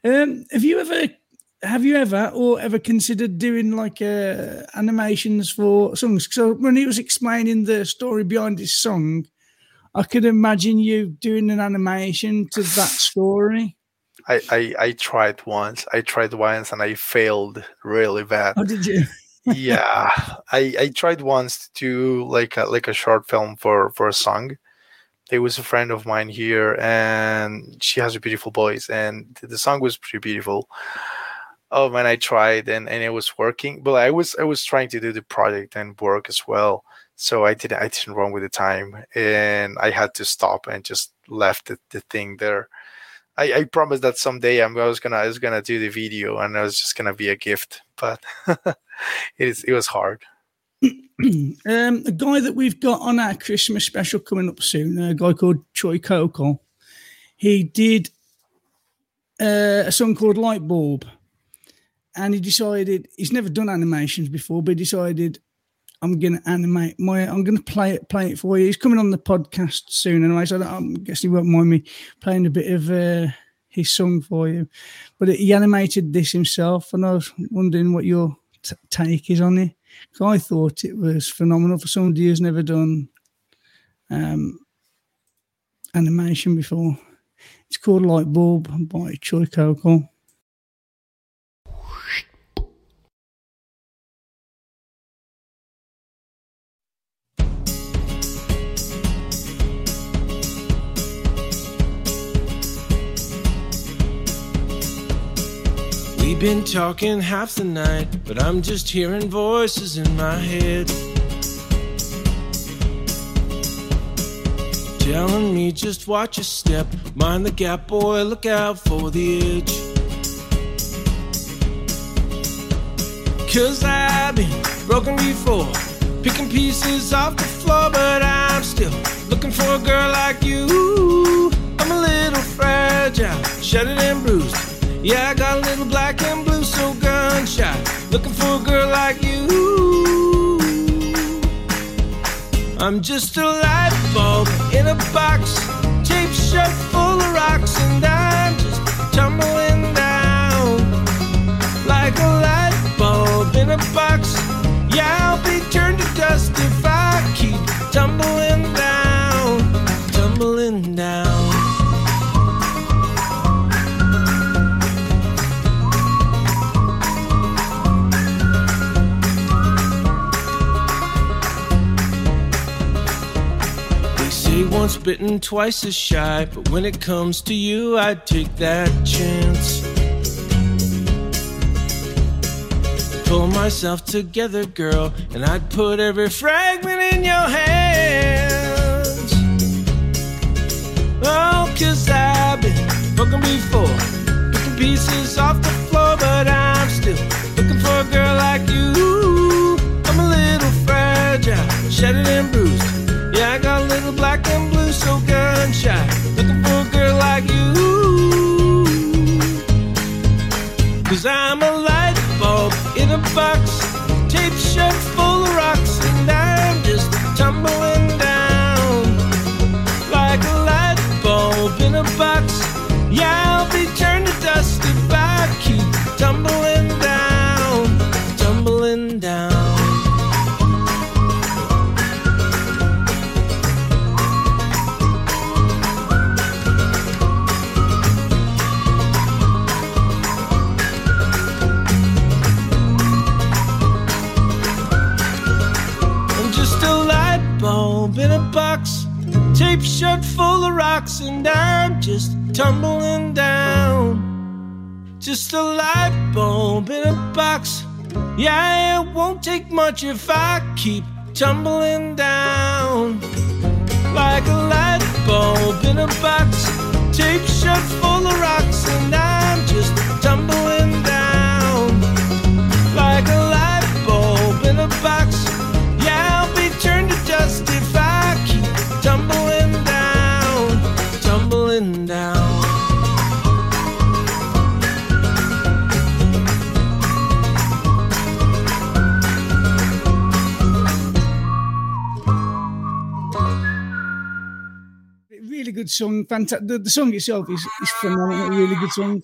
Have you ever considered doing like animations for songs? So when he was explaining the story behind his song, I could imagine you doing an animation to that story. I tried once. And I failed really bad. Oh, did you? Yeah, I tried once to do like a short film for a song. There was a friend of mine here, and she has a beautiful voice, and the song was pretty beautiful. Oh man, I tried and it was working, but I was trying to do the project and work as well. So I didn't run with the time, and I had to stop and just left the thing there. I promised that someday I was gonna do the video, and it was just gonna be a gift, but it was hard. A guy that we've got on our Christmas special coming up soon, a guy called Troy Coco. He did a song called Light Bulb, and he decided he's never done animations before, but he decided I'm going to play it for you. He's coming on the podcast soon anyway, so I guess he won't mind me playing a bit of his song for you. But he animated this himself, and I was wondering what your take is on it. So I thought it was phenomenal for somebody who's never done animation before. It's called Light Bulb by Troy Coco. We've been talking half the night, but I'm just hearing voices in my head telling me just watch your step, mind the gap, boy, look out for the edge. 'Cause I've been broken before, picking pieces off the floor, but I'm still looking for a girl like you. I'm a little fragile, shattered and bruised. Yeah, I got a little black and blue, so gun shy, looking for a girl like you. I'm just a light bulb in a box, tape shut full of rocks, and I'm just tumbling down like a light bulb in a box. Yeah, I'll be turned to dust if I keep tumbling down, tumbling down. Once bitten, twice as shy, but when it comes to you, I'd take that chance. Pull myself together, girl, and I'd put every fragment in your hands. Oh, 'cause I've been broken before, picking pieces off the floor, but I'm still looking for a girl like you. I'm a little fragile, shattered and bruised. Yeah, I got a little black and blue, so gun shy, looking for a girl like you. 'Cause I'm a light bulb in a box, tape shut full of rocks, and I'm just tumbling down like a light bulb in a box. Yeah, I'll be turned to dust if I keep tumbling down, tumbling down. In a box, tape shut full of rocks, and I'm just tumbling down. Just a light bulb in a box. Yeah, it won't take much if I keep tumbling down. Like a light bulb in a box, tape shut full of rocks, and I'm just tumbling down. Like a light bulb in a box, yeah, I'll be turned to dust if I keep tumbling down, tumbling down. Really good song, fantastic. The song itself is phenomenal, really good song.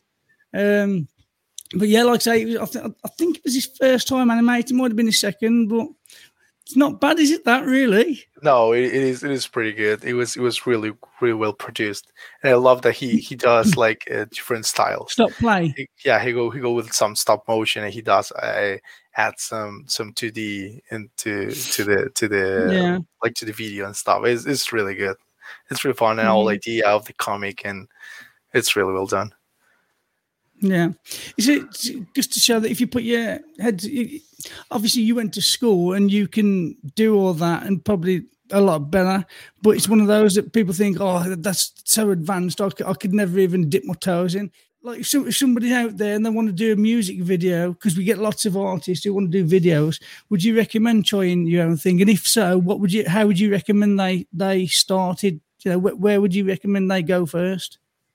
But yeah, like I say, I think it was his first time animated. It might have been his second, but it's not bad, is it? That really? No, it is pretty good. It was really well produced, and I love that he does like different styles. Stop play. He go with some stop motion, and he does add some 2D into the like to the video and stuff. It's really good. It's really fun, and the whole idea of the comic, and it's really well done. Yeah. Is it just to show that if you put your head, obviously you went to school and you can do all that and probably a lot better, but it's one of those that people think, oh, that's so advanced, I could never even dip my toes in. Like if somebody out there and they want to do a music video, because we get lots of artists who want to do videos, would you recommend trying your own thing? And if so, how would you recommend they started? You know, where would you recommend they go first?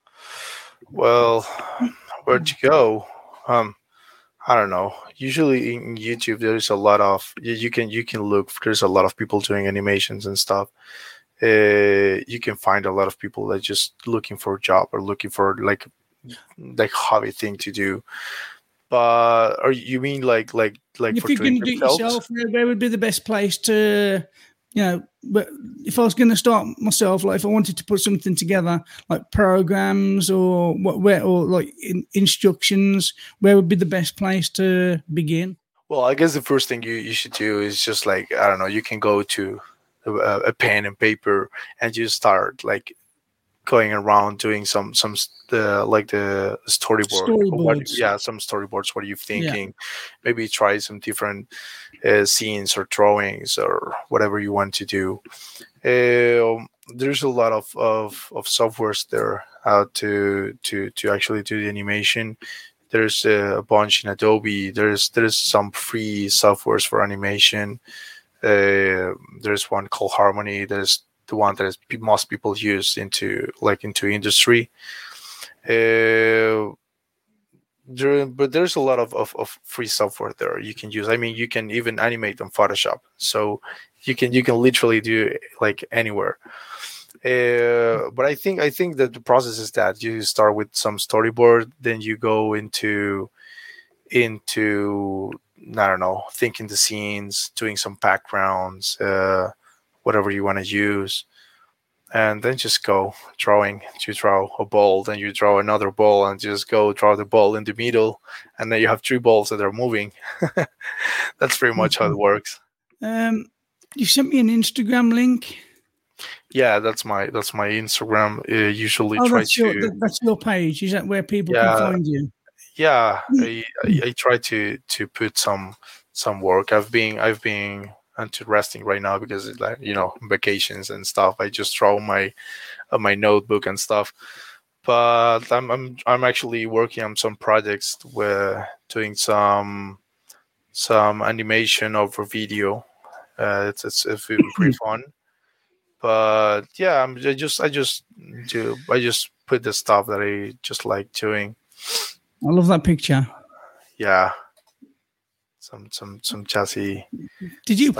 Well, where'd you go? I don't know. Usually in YouTube, there's a lot of you can look. There's a lot of people doing animations and stuff. You can find a lot of people that just looking for a job or looking for like hobby thing to do. But or you mean like if for you're going to do it themselves? yourself, where would be the best place to? You know, but if I was going to start myself, like if I wanted to put something together, like programs or instructions, where would be the best place to begin? Well, I guess the first thing you should do is just like, I don't know, you can go to a pen and paper and just start like going around doing some like the storyboard. Some storyboards. What are you thinking? Maybe try some different scenes or drawings or whatever you want to do. There's a lot of softwares there out to actually do the animation. There's a bunch in Adobe. There's some free softwares for animation. There's one called Harmony. There's the one that most people use into industry. But there's a lot of free software there you can use. I mean, you can even animate on Photoshop, so you can literally do like anywhere. But I think that the process is that you start with some storyboard, then you go into I don't know, thinking the scenes, doing some backgrounds, whatever you want to use, and then just go drawing. You draw a ball, then you draw another ball, and just go draw the ball in the middle, and then you have 3 balls that are moving. That's pretty much how it works. You sent me an Instagram link. Yeah, that's my Instagram. Usually that's your page. Is that where people can find you? Yeah, I try to put some work. I've been into resting right now because it's like, you know, vacations and stuff. I just draw my notebook and stuff. But I'm actually working on some projects where doing some animation over video. It's pretty fun. But yeah, I just put the stuff that I just like doing. I love that picture. Yeah. Some chassis. Did you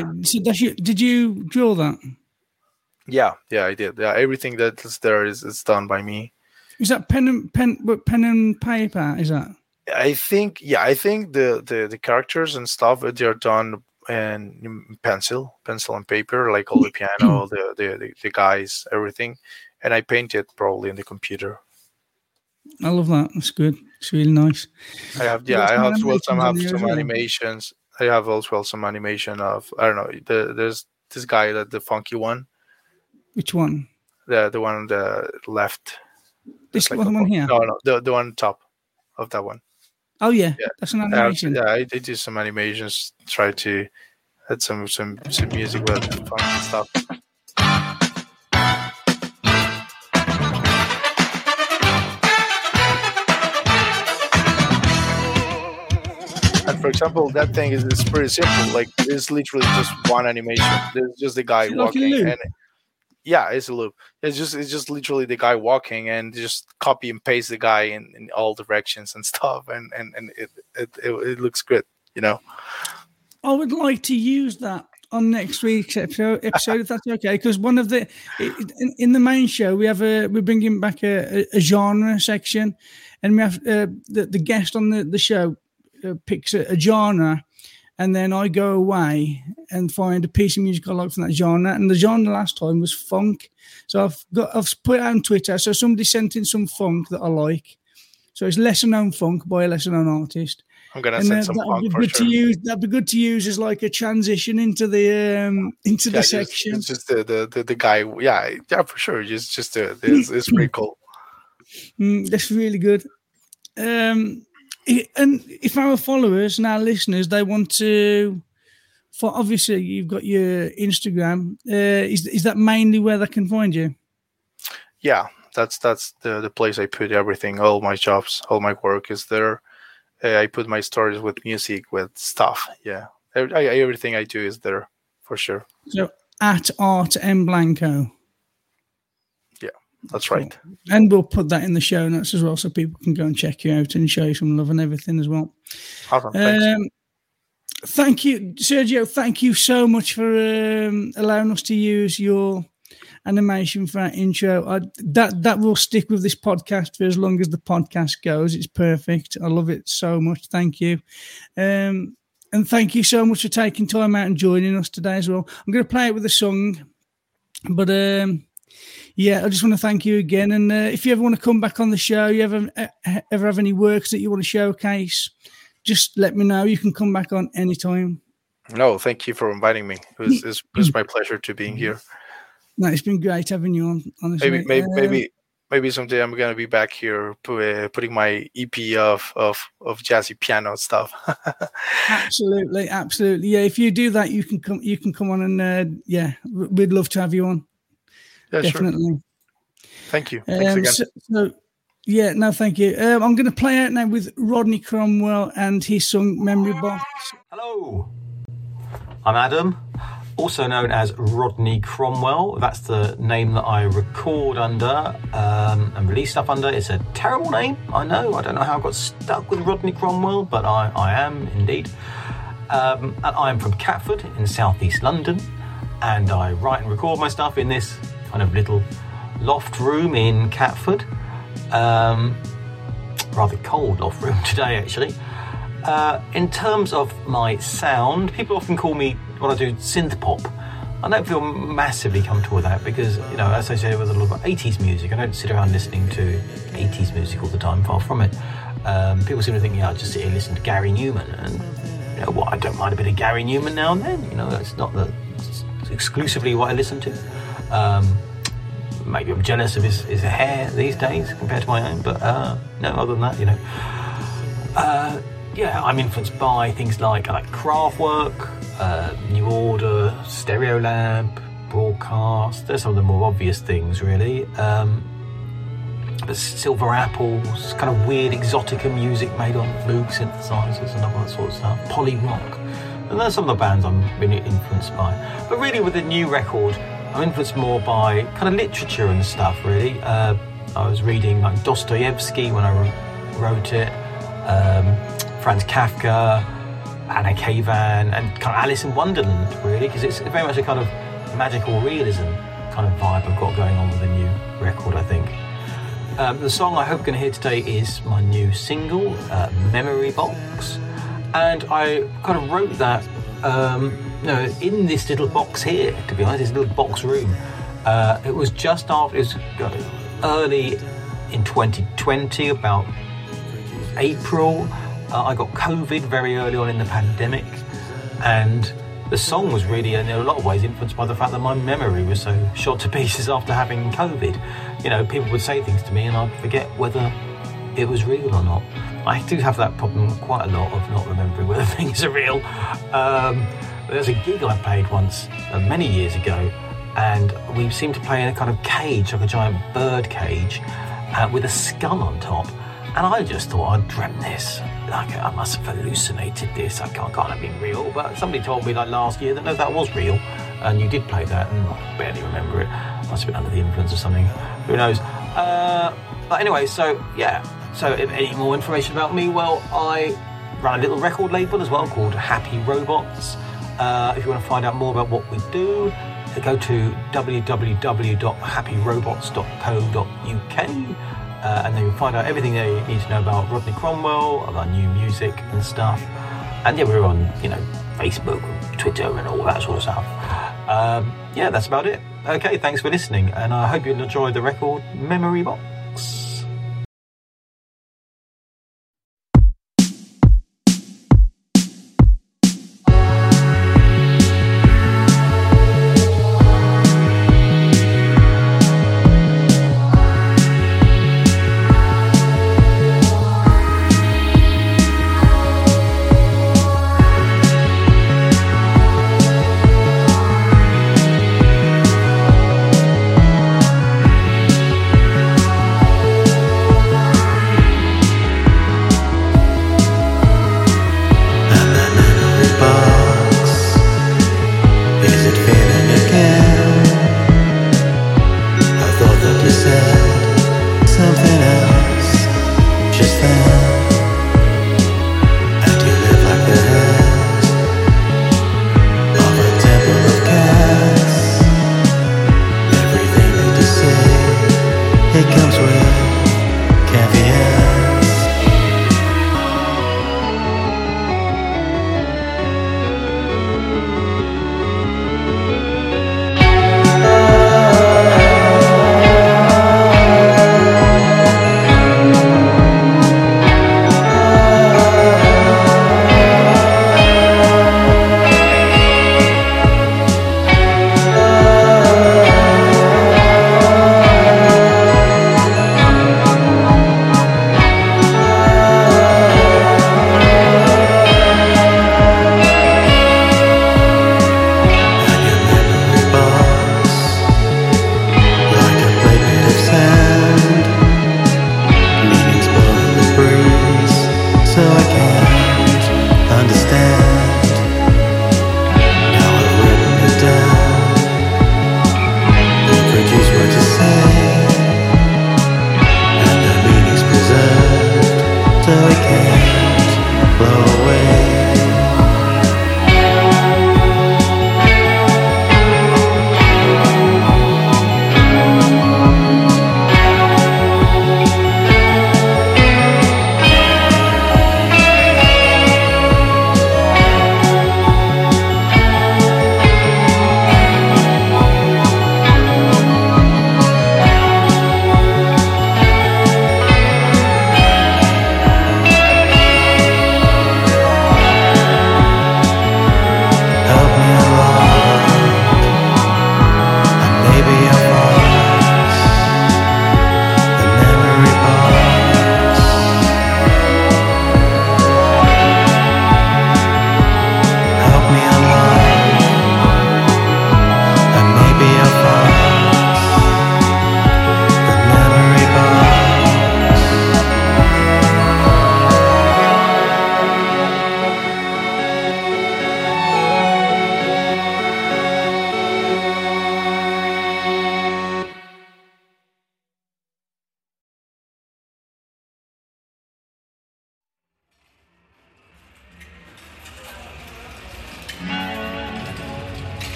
draw that? Yeah, I did. Yeah, everything that's there is done by me. Is that pen and paper? Is that? I think the characters and stuff, they're done in pencil and paper, like all the piano, the guys, everything, and I painted probably in the computer. I love that. That's good. It's really nice. I have some animations. I have also some animation of, I don't know, there's this guy, the funky one. Which one? The one on the left. This one here? No, the one on top of that one. Oh yeah. That's an animation. I do some animations. Try to add some music with fun and stuff. And for example, that thing is pretty simple. Like it's literally just one animation. There's just the guy walking, and it's a loop. It's just literally the guy walking, and just copy and paste the guy in all directions and stuff, and it looks good, you know. I would like to use that on next week's episode if that's okay, because one of the in the main show we're bringing back a genre section, and we have the guest on the show picks a genre, and then I go away and find a piece of music I like from that genre. And the genre last time was funk, so I've put it out on Twitter. So somebody sent in some funk that I like. So it's lesser known funk by a lesser known artist. I'm gonna send some funk for sure. That'd be good to use as like a transition into the section. It's just the guy. Yeah, for sure. It's pretty cool. That's really good. And if our followers and our listeners, they want to, obviously you've got your Instagram. Is that mainly where they can find you? Yeah, that's the place I put everything. All my jobs, all my work is there. I put my stories with music, with stuff. Yeah, everything I do is there for sure. So at Art M Blanco. That's right. And we'll put that in the show notes as well, so people can go and check you out and show you some love and everything as well. Awesome. Thanks. Thank you, Sergio. Thank you so much for allowing us to use your animation for our intro. That will stick with this podcast for as long as the podcast goes. It's perfect. I love it so much. Thank you. And thank you so much for taking time out and joining us today as well. I'm going to play it with a song, but yeah, I just want to thank you again. And if you ever want to come back on the show, you ever have any works that you want to showcase, just let me know. You can come back on anytime. No, thank you for inviting me. It was my pleasure to being here. No, it's been great having you on. Honestly, maybe someday I'm gonna be back here putting my EP of jazzy piano stuff. Absolutely. Yeah, if you do that, you can come on and we'd love to have you on. Yeah, definitely. Sure. Thank you. Thanks again. Thank you. I'm going to play out now with Rodney Cromwell and his song Memory Box. Hello, I'm Adam, also known as Rodney Cromwell. That's the name that I record under and release stuff under. It's a terrible name, I know. I don't know how I got stuck with Rodney Cromwell, but I am indeed. And I'm from Catford in southeast London, and I write and record my stuff in this kind of little loft room in Catford. Rather cold loft room today, actually. In terms of my sound, people often call me, when I do synth pop. I don't feel massively comfortable with that because, you know, associated with a lot of 80s music. I don't sit around listening to 80s music all the time, far from it. People seem to think, I just sit here and listen to Gary Newman. And, I don't mind a bit of Gary Newman now and then. It's not exclusively what I listen to. Maybe I'm jealous of his hair these days compared to my own, but no, other than that, I'm influenced by things like Kraftwerk, New Order, Stereolab, Broadcast. They're some of the more obvious things, really. But Silver Apples, kind of weird exotica music made on Moog synthesizers and all that sort of stuff. Poly Rock. And those are some of the bands I'm really influenced by. But really, with the new record, I'm influenced more by kind of literature and stuff, really. I was reading Dostoevsky when I wrote it, Franz Kafka, Anna Kavan, and kind of Alice in Wonderland, really, because it's very much a kind of magical realism kind of vibe I've got going on with the new record, I think. The song I hope you're going to hear today is my new single, Memory Box, and I kind of wrote that in this little box here, to be honest, this little box room. It was just after, it was early in 2020, about April. I got COVID very early on in the pandemic, and the song was really, in a lot of ways, influenced by the fact that my memory was so shot to pieces after having COVID. You know, people would say things to me and I'd forget whether it was real or not. I do have that problem quite a lot of not remembering whether things are real. There's a gig I played once, many years ago, and we seemed to play in a kind of cage, like a giant bird cage, with a skull on top. And I just thought I'd dreamt this. Like, I must have hallucinated this. I can't have been real. But somebody told me like last year that no, that was real. And you did play that, and I barely remember it. Must have been under the influence of something. Who knows? But anyway, so yeah. So if any more information about me, well, I run a little record label as well called Happy Robots. If you want to find out more about what we do, go to www.happyrobots.co.uk. And then you'll find out everything that you need to know about Rodney Cromwell, about new music and stuff. And yeah, we're on, Facebook, Twitter, and all that sort of stuff. Yeah, that's about it. Okay, thanks for listening, and I hope you'll enjoy the record Memory Box.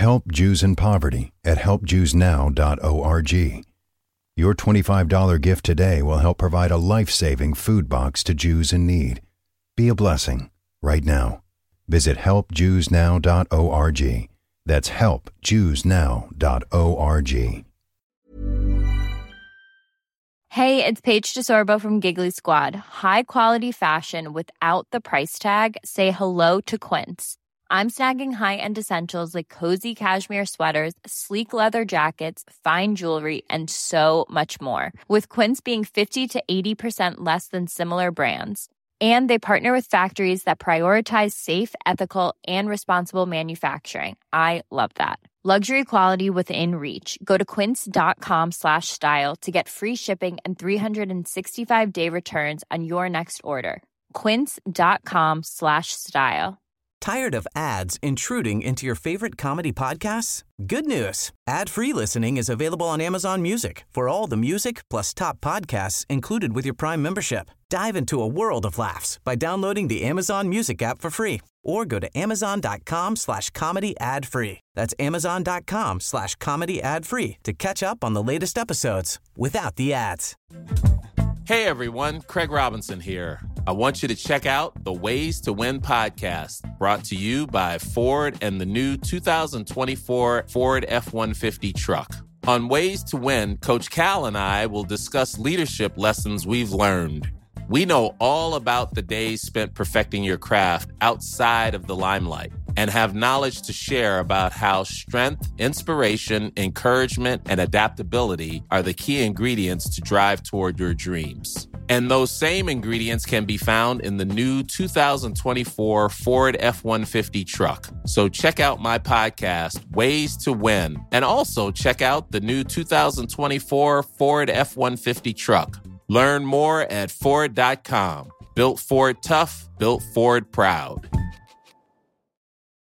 Help Jews in Poverty at helpjewsnow.org. Your $25 gift today will help provide a life-saving food box to Jews in need. Be a blessing right now. Visit helpjewsnow.org. That's helpjewsnow.org. Hey, it's Paige DeSorbo from Giggly Squad. High quality fashion without the price tag. Say hello to Quince. I'm snagging high-end essentials like cozy cashmere sweaters, sleek leather jackets, fine jewelry, and so much more. With Quince being 50 to 80% less than similar brands. And they partner with factories that prioritize safe, ethical, and responsible manufacturing. I love that. Luxury quality within reach. Go to quince.com/style to get free shipping and 365-day returns on your next order. Quince.com/style. Tired of ads intruding into your favorite comedy podcasts? Good news. Ad-free listening is available on Amazon Music for all the music plus top podcasts included with your Prime membership. Dive into a world of laughs by downloading the Amazon Music app for free or go to amazon.com/comedy ad-free. That's amazon.com/comedy ad-free to catch up on the latest episodes without the ads. Hey everyone, Craig Robinson here. I want you to check out the Ways to Win podcast, brought to you by Ford and the new 2024 Ford F-150 truck. On Ways to Win, Coach Cal and I will discuss leadership lessons we've learned. We know all about the days spent perfecting your craft outside of the limelight and have knowledge to share about how strength, inspiration, encouragement, and adaptability are the key ingredients to drive toward your dreams. And those same ingredients can be found in the new 2024 Ford F-150 truck. So check out my podcast, Ways to Win, and also check out the new 2024 Ford F-150 truck. Learn more at Ford.com. Built Ford tough, built Ford proud.